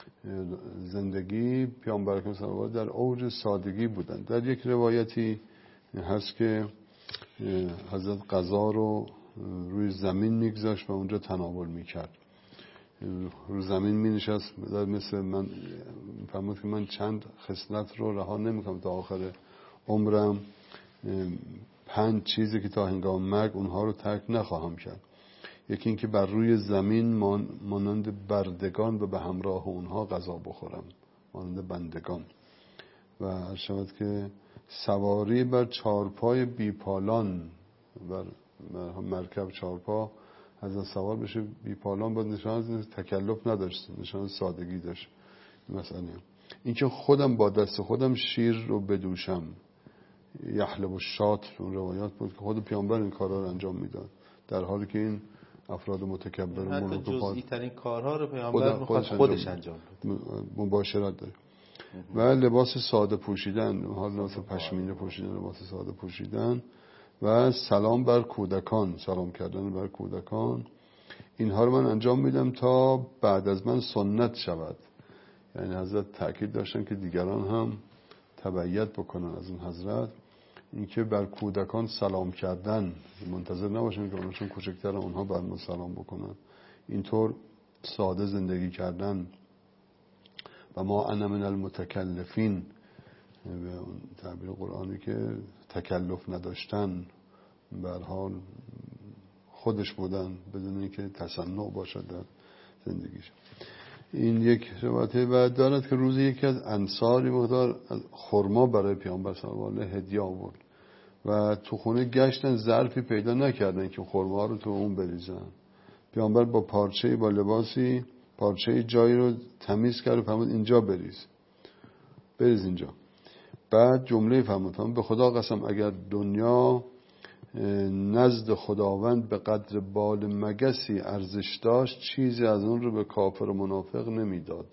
زندگی پیامبر اکرم صلی الله علیه و آله در اوج سادگی بودن. در یک روایتی هست که حضرت غذا رو روی زمین میگذاشت و اونجا تناول میکرد، روی زمین می نشست. مثل من فرمود که من چند خصلت رو رها نمیکنم تا آخر عمرم، 5 چیزی که تا هنگام مرگ اونها رو ترک نخواهم کرد. یکی این که بر روی زمین مانند بردگان و به همراه اونها غذا بخورم، مانند بندگان. و هر شود که سواری بر چارپای بیپالان، بر مرکب چارپا از سوار بشه بیپالان، با نشان تکلف نداشت، نشان سادگی داشت. مثلا این که خودم با دست خودم شیر رو بدوشم، یحلب الشات، اون روایات بود که خود پیامبر این کارا رو انجام میداد، در حالی که این افراد متکبر و ملوک و جزئی ترین کارها رو پیامبر میخواد خودش انجام بده، مباشرت داره. و لباس ساده پوشیدن، حال لباس پشمینه پوشیدن، لباس ساده پوشیدن و سلام بر کودکان، سلام کردن بر کودکان، اینها رو من انجام میدم تا بعد از من سنت شود. یعنی حضرت تأکید داشتن که دیگران هم تبعیت بکنن از این حضرت، اینکه بر کودکان سلام کردن، منتظر نباشن که اونشون کوچکتر اونها بر ما سلام بکنن، اینطور ساده زندگی کردن. و ما انا من المتکلفین، به اون تعبیر قرآنی که تکلف نداشتن، به هر حال خودش بودن بدون اینکه تصنع باشد در زندگیش. این یک روایته و دارد که روزی یکی از انصاری مقدار خرما برای پیامبر صلی الله علیه و آله هدیه آورد و تو خونه گشتن، ظرفی پیدا نکردن که خرما رو تو اون بریزن. پیامبر با پارچه‌ای، با لباسی پارچه‌ای جایی رو تمیز کرد و فرمود اینجا بریز اینجا. بعد جمله فرمود به خدا قسم اگر دنیا نزد خداوند به قدر بال مگسی ارزش داشت، چیزی از اون رو به کافر و منافق نمیداد.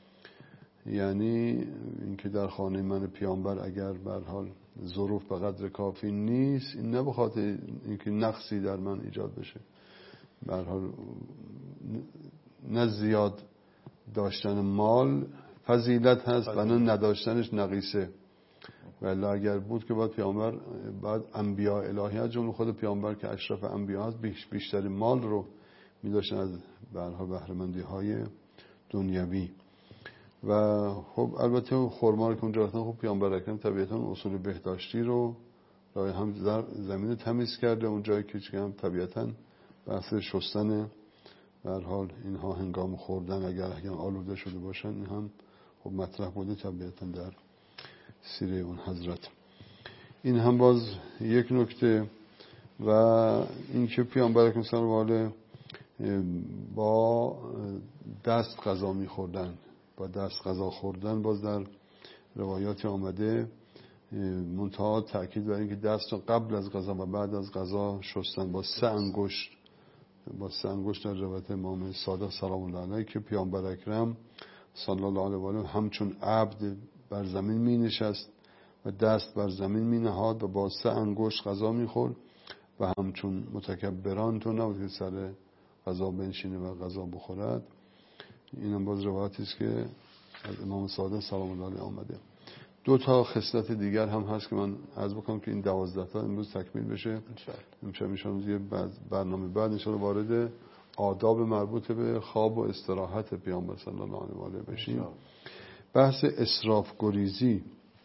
یعنی اینکه در خانه من پیامبر اگر به هر حال ظروف به قدر کافی نیست، این نه به خاطر اینکه نقصی در من ایجاد بشه، به هر حال نه زیاد داشتن مال فضیلت هست و نه نداشتنش نقیصه. ولی اگر بود که باید پیامبر، بعد انبیاء الهی از جمله خود پیامبر که اشرف انبیاء هست، بیشتری مال رو می داشتن از بهره مندی های دنیوی. و خب البته خرما رو که اونجا رفتن، خب پیامبر اکرم طبیعتا اصول بهداشتی رو راه هم زمین تمیز کرده، اون جایی که هم طبیعتا بحث شستن به هر حال اینها هنگام خوردن اگر آلوده شده باشن، این هم خب مطرح بوده طبیعتا در سیره اون حضرت. این هم باز یک نکته. و این که پیامبر اکرم صلی الله علیه و آله با دست غذا می‌خوردن، با دست غذا خوردن باز در روایات آمده، منتها تأکید بر اینکه دست رو قبل از غذا و بعد از غذا شستن، با 3 انگشت با 3 انگشت در روایت امام صادق سلام الله علیه که پیامبر اکرم صلی الله علیه و آله همچون عبد بر زمین می نشست و دست بر زمین می نهاد و با 3 انگشت غذا می خورد و همچون متکبران تو نبود که سر غذا بنشینه و غذا بخورد. این هم باز روایتی است که از امام صادق سلام الله علیه آمده. 2 تا خصلت دیگر هم هست که من عرض بکنم که این 12 تا امروز تکمیل بشه. امشب میشم یه برنامه بعد ان شاء الله وارد آداب مربوط به خواب و استراحت پیامبر صلی الله علیه و آله بشیم. بحث اسراف گریزی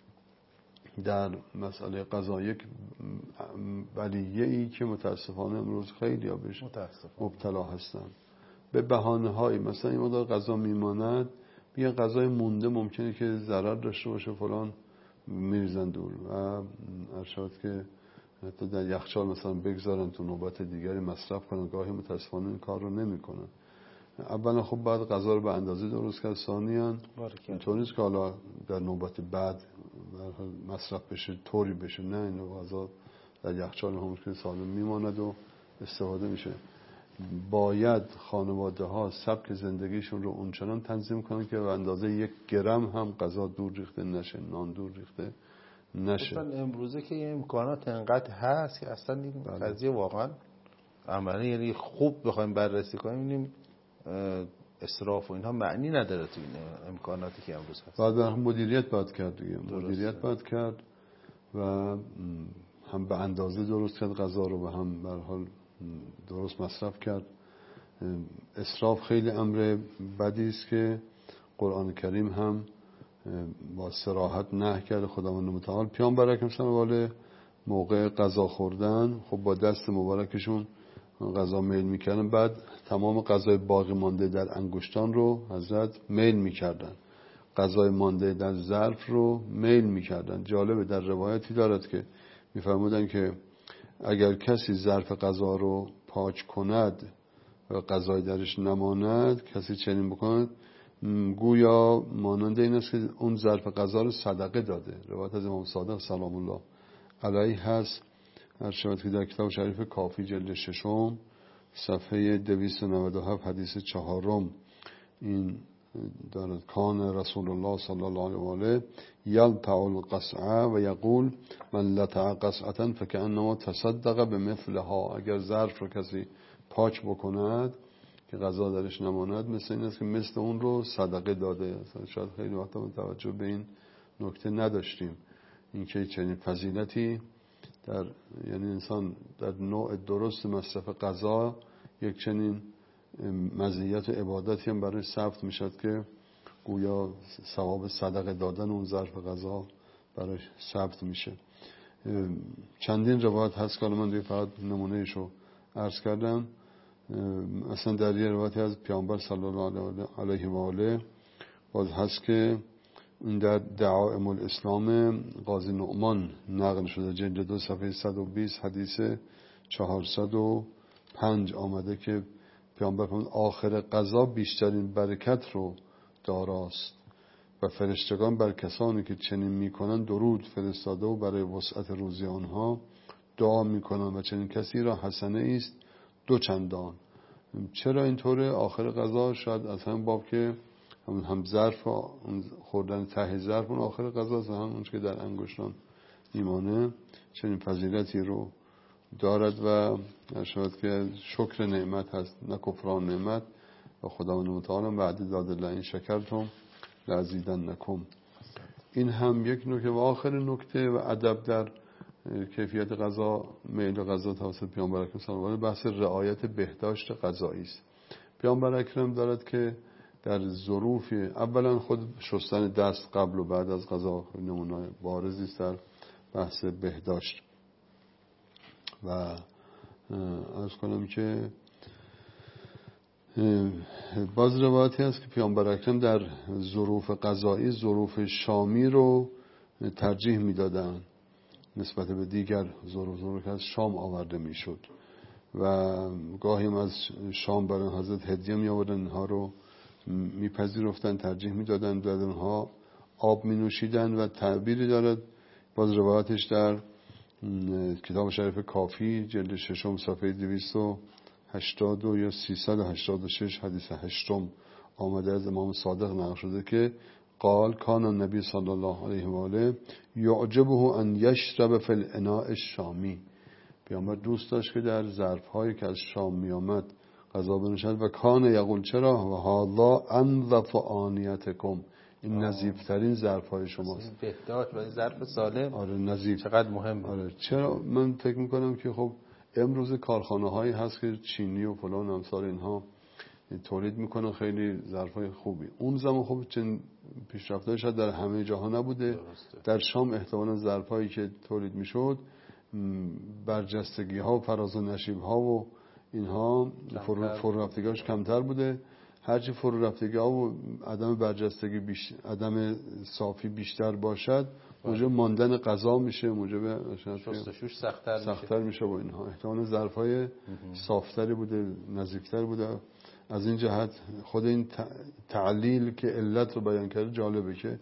در مسئله غذا یک بلیه‌ای که متاسفانه امروز خیلی ها بهش مبتلا هستن. به بهانه‌های مثلا این مقدار غذا میماند، بیا غذای مونده ممکنه که ضرر داشته باشه فلان، میریزن دور و ارشاد که حتی در یخچال مثلا بگذارن تو نوبت دیگری مصرف کنن. گاهی متاسفانه این کار رو نمی‌کنن. اولا خب بعد غذا رو به اندازه درست کرد، ثانیاً اینطور نیست که حالا در نوبت بعد مصرف بشه طوری بشه، نه، این غذا در یخچال هم ممکنه سالم میماند و استفاده میشه. باید خانواده ها سبک زندگیشون رو اونچنان تنظیم کنن که به اندازه 1 گرم هم غذا دور ریخته نشه، نان دور ریخته نشه. اصلا امروزه که این امکانات انقدر هست که اصلا این قضیه واقعا عملا یعنی خوب بخوایم بررسی کنیم می‌بینیم اسراف و اینها معنی نداره تو این امکاناتی که امروز هست. بعد مدیریت باید کرد دیگه. مدیریت باید کرد و هم به اندازه درست کرد غذا رو و هم به هر حال درست مصرف کرد. اسراف خیلی امر بدی است که قرآن کریم هم با صراحت نهی کرده. خداوند متعال پیامبر اکرم صلی الله علیه موقع غذا خوردن خب با دست مبارکشون غذا میل میکردن، بعد تمام غذای باقی مانده در انگشتان رو حضرت میل میکردن، غذای مانده در ظرف رو میل میکردن. جالبه در روایتی دارد که میفرمودن که اگر کسی ظرف غذا رو پاک کند و غذای درش نماند، کسی چنین بکند گویا مانند این است که اون ظرف غذا رو صدقه داده. روایت از امام صادق سلام الله علیه هست. هر شود که در کتاب شریف کافی جلد 6 صفحه 297 حدیث 4 این دارد: کان رسول الله صلی الله علیه و آله یلطع القصعه و یقول من لطع قصعه فکأنما تصدق بمثلها. اگر ظرف رو کسی پاک بکند که غذا درش نماند، مثل این است که مثل اون رو صدقه داده. شاید خیلی وقتا توجه به این نکته نداشتیم، اینکه چنین فضیلتی در یعنی انسان در نوع درست مصرف غذا یک چنین مزیت و عبادتی هم برای ثبت میشد که گویا ثواب صدقه دادن اون ظرف غذا برای ثبت میشه. چندین روایت هست که من دیگه فقط نمونهشو عرض کردم. اصلا در یه روایتی از پیامبر صلی الله علیه و آله باز هست که این در دعائم الاسلام قاضی نعمان نقل شده، جلد 2 صفحه 120 حدیث 405 آمده که پیامبر فرمود آخر قضا بیشترین برکت رو داراست و فرشتگان بر کسانی که چنین میکنن درود فرستاده و برای وسعت روزی آنها دعا میکنن و چنین کسی را حسنه است 2 چندان. چرا اینطوره؟ آخر قضا شاید از هم باب که هم ظرف خوردن ته ظرف اون آخر غذا است، هم اون که در انگشتان میمانه چنین فضیلتی رو دارد و شاید که شکر نعمت هست نه کفران نعمت. و خداوند متعال وعده داده لئن شکرتم لازیدنکم. این هم یک نکته. و آخر نکته و ادب در کیفیت غذا، میل غذا توسط پیامبر اکرم صلی الله علیه و آله بحث رعایت بهداشت غذایی است. پیامبر اکرم دارد که در ظروف اولا خود شستن دست قبل و بعد از غذا نمونه بارزی است در بحث بهداشت. و عرض کنم که باز روایتی هست که پیامبر اکرم در ظروف غذایی ظروف شامی رو ترجیح میدادن نسبت به دیگر ظروف که از شام آورده میشد و گاهی هم از شام برای حضرت هدیه می آوردن، اینها رو میپذیرفتن، ترجیح میدادن، در اونها آب می نوشیدن. و تعبیری دارد باز روایتش در کتاب شریف کافی جلد 6 صفحه 380 یا 386 حدیث هشتم آمده از امام صادق نقل شده که قال کان النبی صلی الله علیه و آله یعجبه ان یشرب فی الاناء الشامی. پیامبر دوست داشت که در ظرف‌هایی که از شام می آمد غذا بنوشد و کان یقول چرا و هذا انظف آنیتکم، این نظیف‌ترین ظرف‌های شماست. بهداشت و این ظرف سالم آره نظیف چقدر مهمه. آره چرا من فکر میکنم که خب امروز کارخانه‌هایی هست که چینی و فلان امثال اینها تولید میکنن خیلی ظرفای خوبی. اون زمان خب چون پیشرفت‌های شاید در همه جاها نبوده. درسته. در شام احتمالاً ظرفایی که تولید میشد برجستگی‌ها و فراز و نشیب‌ها و اینها فرو رفتگی‌هاش کمتر بوده. هرچی فرو رفتگی‌ها و عدم برجستگی عدم صافی بیشتر باشد موجب ماندن غذا میشه، موجب شستشوش سخت‌تر میشه با اینها. احتمالاً ظرفای صافتری بوده، نزدیکتر بوده. از این جهت خود این تعلیل که علت رو بیان کرده جالبه که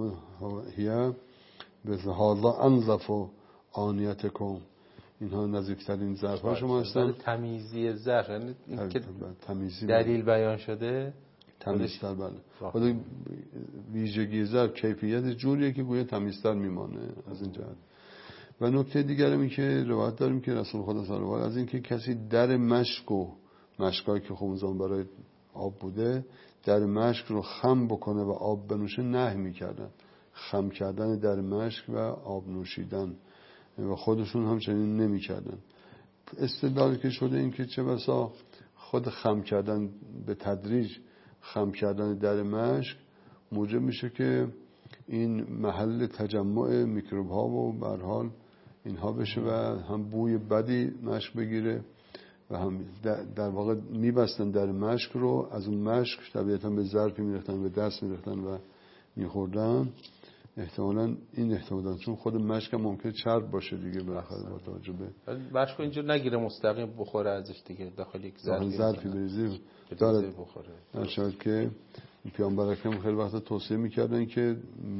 هیا به هذا انظف آنیتکم، اینها نزدیکترین ظرف‌ها شما هستن. تمیزی ظرف یعنی این که تمیزی دلیل بیان شده تمیزتر. بله خود ویژگی ظرف کیفیت جوریه که گویا تمیزتر میمانه از این جهت. و نکته دیگری این که روایت داریم که رسول خدا صلی الله علیه و آله از این که کسی در مشک و مشکایی که خب زمان برای آب بوده در مشک رو خم بکنه و آب بنوشه نهی میکردن. خم کردن در مشک و آب نوشیدن و خودشون هم چنین نمیکردن. استدلال که شده این که چه بسا خود خم کردن به تدریج، خم کردن در مشک موجب میشه که این محل تجمع میکروب ها و به هر حال اینها بشه و هم بوی بدی مشک بگیره و هم در واقع میبستن در مشک رو، از اون مشک طبیعتا به ظرفی میرختن، به دست میرختن و میخوردن. احتمالاً این احتمالاً چون خود مشک هم ممکنه چرب باشه دیگه بالاخره با توجه به مشک اینجور نگیره مستقیم بخوره ازش دیگه، داخل یک ظرفی بریزی داره بخوره. شاید که پیامبر اکرم خیلی وقتا توصیه میکردن که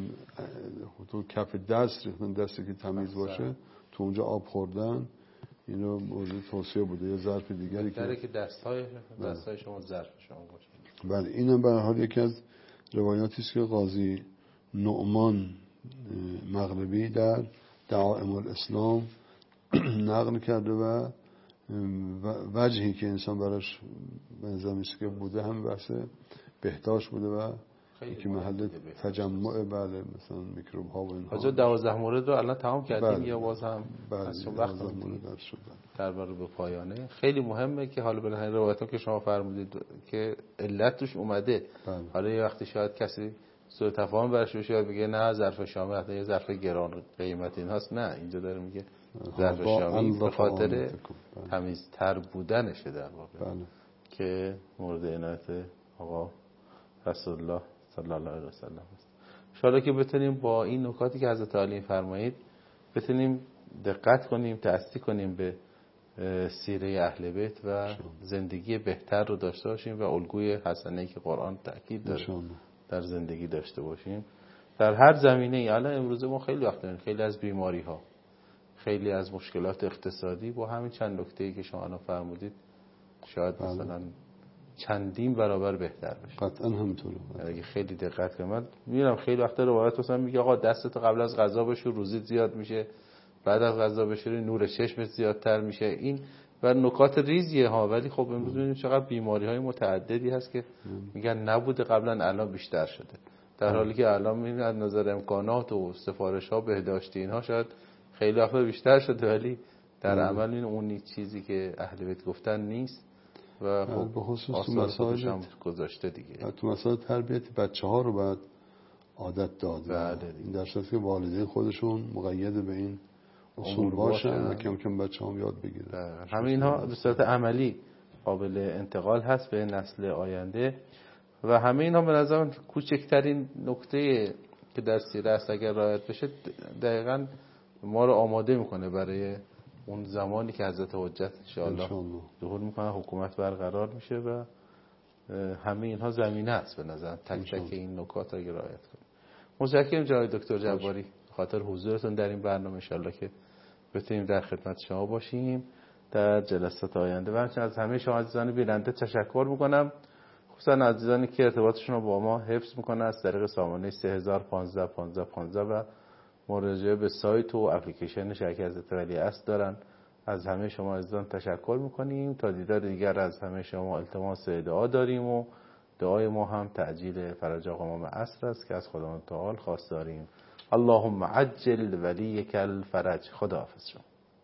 تو کف دست ریختن، دستی که تمیز باشه تو اونجا آب خوردن، اینو موضوع توصیه بوده. یا ظرف دیگری که دست‌های شما ظرف شما باشه. بله اینم به هر حال یکی از روایاتی است که قاضی نعمان مغربی در دعائم الاسلام نقل کرده و وجهی که انسان براش بنظر که بوده هم بحث بهداشت بوده و که محل تجمع بله مثلا میکروب ها و اینها. حاجا 12 مورد رو الان تمام کردیم. بله. یا باز هم از وقت در به پایانه خیلی مهمه که حالا بالاخره روایتام که شما فرمودید که علت توش اومده. بله. حالا یه وقتی شاید کسی سوء تفاهم برش بشه یا بگه نه ظرف شامی حتی یه ظرف گران قیمت ایناست، نه اینجا داره میگه ظرف شامی به خاطر تمیزتر بودنشه در واقع. بله. که مورد عنایت آقا رسول الله صلی الله علیه و سلم است. ان شاءالله که بتونیم با این نکاتی که حضرت علی فرمایید بتونیم دقت کنیم، تأسیس کنیم به سیره اهل بیت و زندگی بهتر رو داشته باشیم و الگوی حسنه‌ای که قرآن تاکید داره در زندگی داشته باشیم در هر زمینه‌ای. الان امروزه ما خیلی وقت داریم، خیلی از بیماری‌ها، خیلی از مشکلات اقتصادی با همین چند نکته‌ای که شما الان فرمودید شاید مثلا چندین برابر بهتر بشه. قطعا همینطوره. اگه خیلی دقت کنم من میرم خیلی وقتا روایت مثلا میگه آقا دستتو قبل از غذا بشور روزیت زیاد میشه، بعد از غذا بشوری نور چشمت زیادتر میشه. این و نکات ریزیه ها، ولی خب امروز میبینیم چقدر بیماری‌های متعددی هست که میگن نبوده قبلا الان بیشتر شده، در حالی که الان میبینید از نظر امکانات و سفارش‌ها بهداشتی اینها شاید خیلی وقتا بیشتر شده، ولی در عمل این اون چیزی که اهل بیت گفتن نیست و خب به خصوص آثارش هم گذاشته دیگه. تو مسائل تربیت بچه‌ها رو باید عادت داد. این در صورتی که والدین خودشون مقید به این اصول باشن و کم کم بچه‌ها یاد بگیرن. همه اینها به صورت عملی قابل انتقال هست به نسل آینده و همه اینها به نظرم کوچکترین نکته که در سیره است اگر رعایت بشه دقیقاً ما رو آماده میکنه برای اون زمانی که حضرت حجت ان شاء الله ظهور میکنه، حکومت برقرار میشه و همه اینها زمینه است به نظر تک تک این نکات رو رعایت کنیم. متشکرم جناب دکتر جباری خاطر حضورتون در این برنامه. ان شاء الله که بتونیم در خدمت شما باشیم در جلسات آینده. و همچنین از همه شما عزیزان بیننده تشکر میکنم، خصوصا عزیزانی که ارتباطشون رو با ما حفظ میکنن از طریق سامانه 3015 15 15 و مراجعه به سایت و اپلیکیشن شبکه حضرت ولیعصر دارن. از همه شما عزیزان تشکر میکنیم. تا دیدار دیگر از همه شما التماس دعا داریم و دعای ما هم تعجیل فرج امام عصر است که از خداوند تعالی خواست داریم. اللهم عجل ولیک الفرج. خداحافظ شما.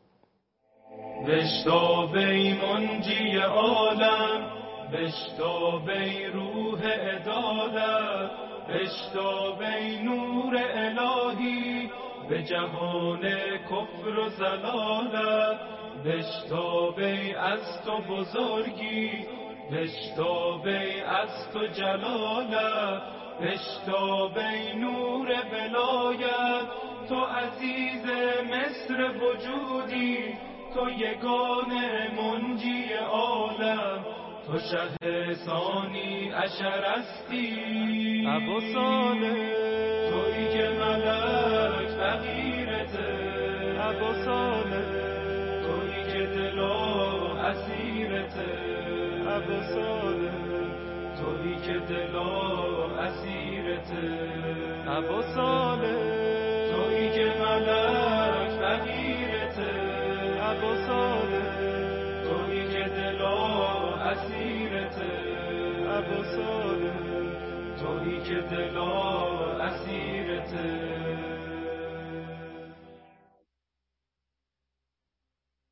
بشتابی منجی عالم، بشتابی روح عدالت، بشتابی نور الهی به جهان کفر و ضلالت، بشتابی از تو بزرگی، بشتابی از تو جلالت، بشتابی نور ولایت، تو عزیز مصر وجودی، تو یگانه منجی عالم، تو شه ثانی عشرستی ابو صالح، تویی که ملک فقیرته ابو صالح، تویی که دل و اسیرته ابو صالح، تویی که دل و اسیرته ابو صالح، تویی که ملک فقیرته ابو صالح، تویی که دل و اسیرته ابو صالح، تویی که دل